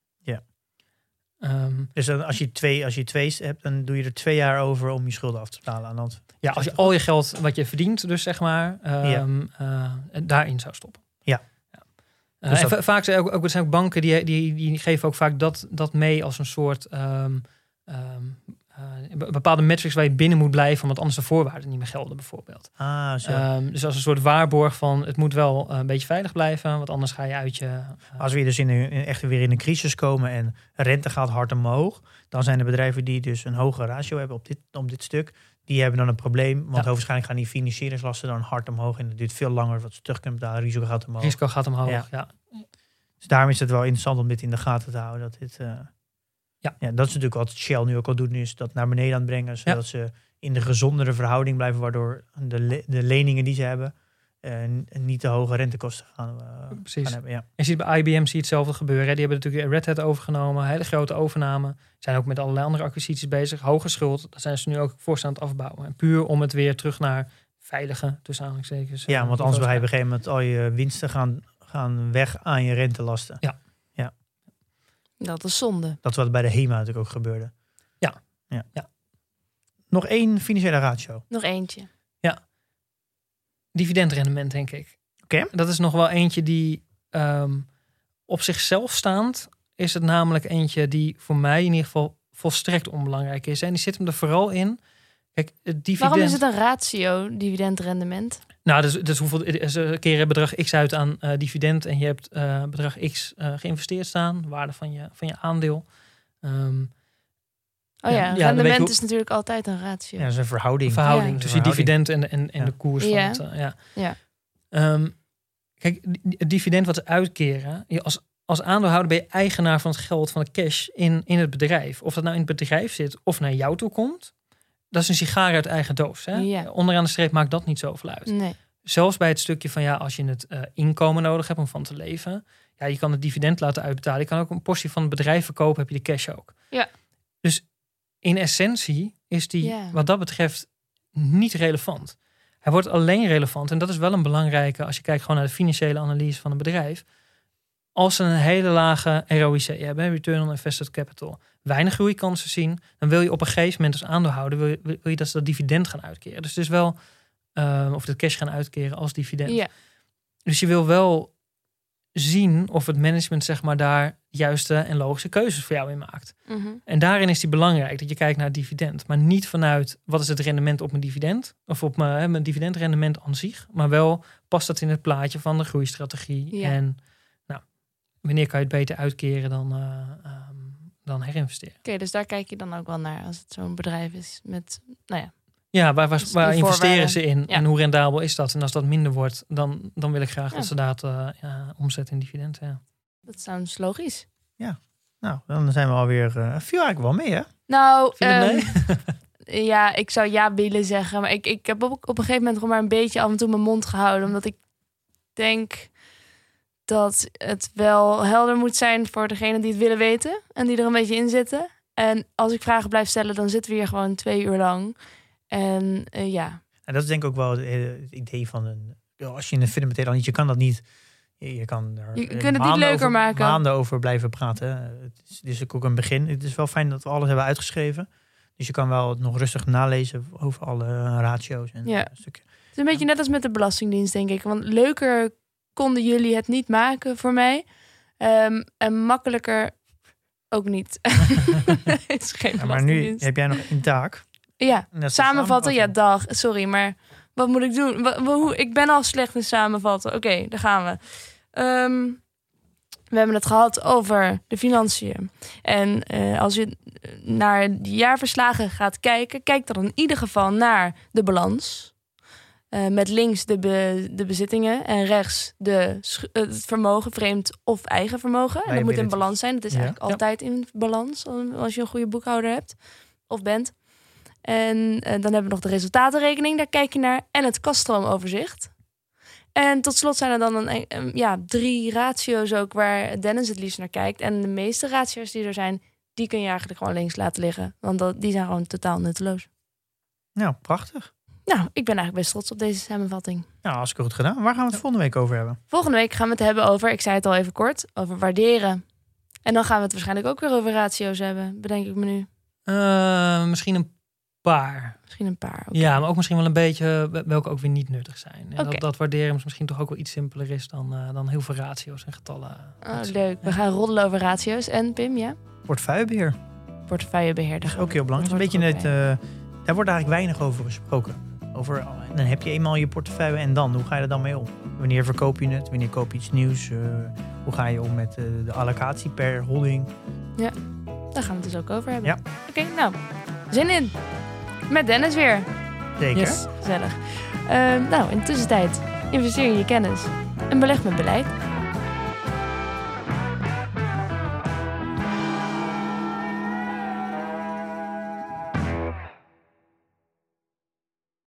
Speaker 5: Dus dan als je 2 hebt, dan doe je er 2 jaar over om je schulden af te betalen.
Speaker 6: Als je al je geld wat je verdient, dus zeg maar, daarin zou stoppen.
Speaker 5: Ja.
Speaker 6: Dus vaak zijn ook banken die geven ook vaak dat mee als een soort bepaalde metrics waar je binnen moet blijven, omdat anders de voorwaarden niet meer gelden, bijvoorbeeld. Dus als een soort waarborg van het moet wel een beetje veilig blijven, want anders ga je uit je.
Speaker 5: Als we dus echt weer in een crisis komen en rente gaat hard omhoog, dan zijn de bedrijven die dus een hoge ratio hebben op dit stuk, die hebben dan een probleem, want waarschijnlijk gaan die financieringslasten dan hard omhoog en het duurt veel langer wat ze terug kunnen betalen. Risico gaat omhoog. Ja. Dus daarom is het wel interessant om dit in de gaten te houden. Dat dit, dat is natuurlijk wat Shell nu ook al doet, is dat naar beneden aan het brengen, zodat ze in de gezondere verhouding blijven, waardoor de leningen die ze hebben niet te hoge rentekosten gaan hebben. Ja.
Speaker 6: En je ziet bij IBM hetzelfde gebeuren. Hè. Die hebben natuurlijk Red Hat overgenomen, hele grote overname. Zijn ook met allerlei andere acquisities bezig. Hoge schuld, daar zijn ze nu ook voor aan het afbouwen. En puur om het weer terug naar veilige, tussen aanhalingstekens.
Speaker 5: Ja, want anders ga je op een gegeven moment al je winsten gaan weg aan je rentelasten.
Speaker 6: Ja.
Speaker 4: Dat is zonde.
Speaker 5: Dat is wat bij de HEMA natuurlijk ook gebeurde.
Speaker 6: Ja.
Speaker 5: Nog 1 financiële ratio.
Speaker 4: Nog eentje.
Speaker 6: Ja. Dividendrendement, denk ik.
Speaker 5: Oké.
Speaker 6: Dat is nog wel eentje die op zichzelf staand is het namelijk eentje die voor mij in ieder geval volstrekt onbelangrijk is. En die zit hem er vooral in. Kijk, het dividend.
Speaker 4: Waarom is het een ratio, dividendrendement?
Speaker 6: Nou, dus hoeveel keren bedrag X uit aan dividend en je hebt bedrag X geïnvesteerd staan, waarde van je aandeel.
Speaker 4: Rendement is natuurlijk altijd een ratio.
Speaker 5: Ja, dat is een verhouding.
Speaker 6: Tussen je dividend en de koers van het. Kijk, het dividend wat ze uitkeren, als aandeelhouder ben je eigenaar van het geld, van de cash in het bedrijf. Of dat nou in het bedrijf zit of naar jou toe komt, dat is een sigaar uit eigen doos. Hè?
Speaker 4: Ja.
Speaker 6: Onderaan de streep maakt dat niet zoveel uit.
Speaker 4: Nee.
Speaker 6: zelfs bij het stukje van als je het inkomen nodig hebt om van te leven. Ja, je kan het dividend laten uitbetalen. Je kan ook een portie van het bedrijf verkopen, heb je de cash ook.
Speaker 4: Ja.
Speaker 6: Dus in essentie is die wat dat betreft niet relevant. Hij wordt alleen relevant, en dat is wel een belangrijke als je kijkt gewoon naar de financiële analyse van een bedrijf. Als ze een hele lage ROIC hebben, return on invested capital, weinig groeikansen zien, dan wil je op een gegeven moment als aandeelhouder wil je dat ze dat dividend gaan uitkeren. Dus het is wel, of de cash gaan uitkeren als dividend.
Speaker 4: Ja.
Speaker 6: Dus je wil wel zien of het management zeg maar daar juiste en logische keuzes voor jou in maakt.
Speaker 4: Mm-hmm.
Speaker 6: En daarin is die belangrijk dat je kijkt naar het dividend, maar niet vanuit wat is het rendement op mijn dividend of op mijn dividendrendement aan zich, maar wel past dat in het plaatje van de groeistrategie en wanneer kan je het beter uitkeren dan herinvesteren.
Speaker 4: Oké, dus daar kijk je dan ook wel naar als het zo'n bedrijf is met,
Speaker 6: Ja, waar investeren ze in
Speaker 4: Ja.
Speaker 6: en hoe rendabel is dat? En als dat minder wordt, dan wil ik graag dat ze dat omzetten in dividend. Ja.
Speaker 4: Dat sounds logisch.
Speaker 5: Nou, dan zijn we alweer... viel eigenlijk wel mee, hè?
Speaker 4: Nou,
Speaker 6: Viel het mee?
Speaker 4: ja, ik zou ja willen zeggen. Maar ik heb op een gegeven moment gewoon maar een beetje af en toe mijn mond gehouden. Omdat ik denk dat het wel helder moet zijn voor degenen die het willen weten. En die er een beetje in zitten. En als ik vragen blijf stellen, dan zitten we hier gewoon 2 uur lang. En ja.
Speaker 5: En dat is denk ik ook wel het idee van als je in een fundamentele analyse, je kan dat niet. Je kan er
Speaker 4: Je kunt het niet leuker maken.
Speaker 5: Maanden over blijven praten. Het is ook een begin. Het is wel fijn dat we alles hebben uitgeschreven. Dus je kan wel het nog rustig nalezen over alle ratio's en stukken.
Speaker 4: Het is een beetje net als met de Belastingdienst, denk ik. Want leuker konden jullie het niet maken voor mij. En makkelijker ook niet. Het is geen
Speaker 5: Maar nu heb jij nog een taak.
Speaker 4: Ja,
Speaker 5: Net
Speaker 4: samenvatten. Ja, dag. Sorry, maar wat moet ik doen? Ik ben al slecht in samenvatten. Oké, daar gaan we. We hebben het gehad over de financiën. En als je naar de jaarverslagen gaat kijken, kijk dan in ieder geval naar de balans. Met links de bezittingen en rechts het vermogen, vreemd of eigen vermogen. En dat moet in balans zijn. Dat is eigenlijk altijd in balans als je een goede boekhouder hebt of bent. En dan hebben we nog de resultatenrekening, daar kijk je naar. En het kasstroomoverzicht. En tot slot zijn er dan 3 ratio's ook waar Dennis het liefst naar kijkt. En de meeste ratio's die er zijn, die kun je eigenlijk gewoon links laten liggen. Want die zijn gewoon totaal nutteloos.
Speaker 5: Nou, prachtig.
Speaker 4: Nou, ik ben eigenlijk best trots op deze samenvatting.
Speaker 5: Nou, hartstikke goed gedaan. Waar gaan we het volgende week over hebben?
Speaker 4: Volgende week gaan we het hebben over, ik zei het al even kort, over waarderen. En dan gaan we het waarschijnlijk ook weer over ratio's hebben, bedenk ik me nu.
Speaker 6: Misschien een paar.
Speaker 4: Misschien een paar. Okay.
Speaker 6: Ja, maar ook misschien wel een beetje welke ook weer niet nuttig zijn. En
Speaker 4: Okay.
Speaker 6: dat waarderen misschien toch ook wel iets simpeler is dan heel veel ratio's en getallen.
Speaker 4: Leuk. We gaan roddelen over ratio's. En Pim, ja?
Speaker 5: Portefeuillebeheer.
Speaker 4: Portefeuillebeheer.
Speaker 5: Dat is ook heel belangrijk. Een beetje daar wordt eigenlijk weinig over gesproken. Dan heb je eenmaal je portefeuille en dan? Hoe ga je er dan mee om? Wanneer verkoop je het? Wanneer koop je iets nieuws? Hoe ga je om met de allocatie per holding?
Speaker 4: Ja, daar gaan we het dus ook over hebben.
Speaker 5: Ja.
Speaker 4: Oké, nou, zin in. Met Dennis weer.
Speaker 5: Zeker.
Speaker 4: Yes, gezellig. Nou, in de tussentijd investeer in je kennis en beleg met beleid.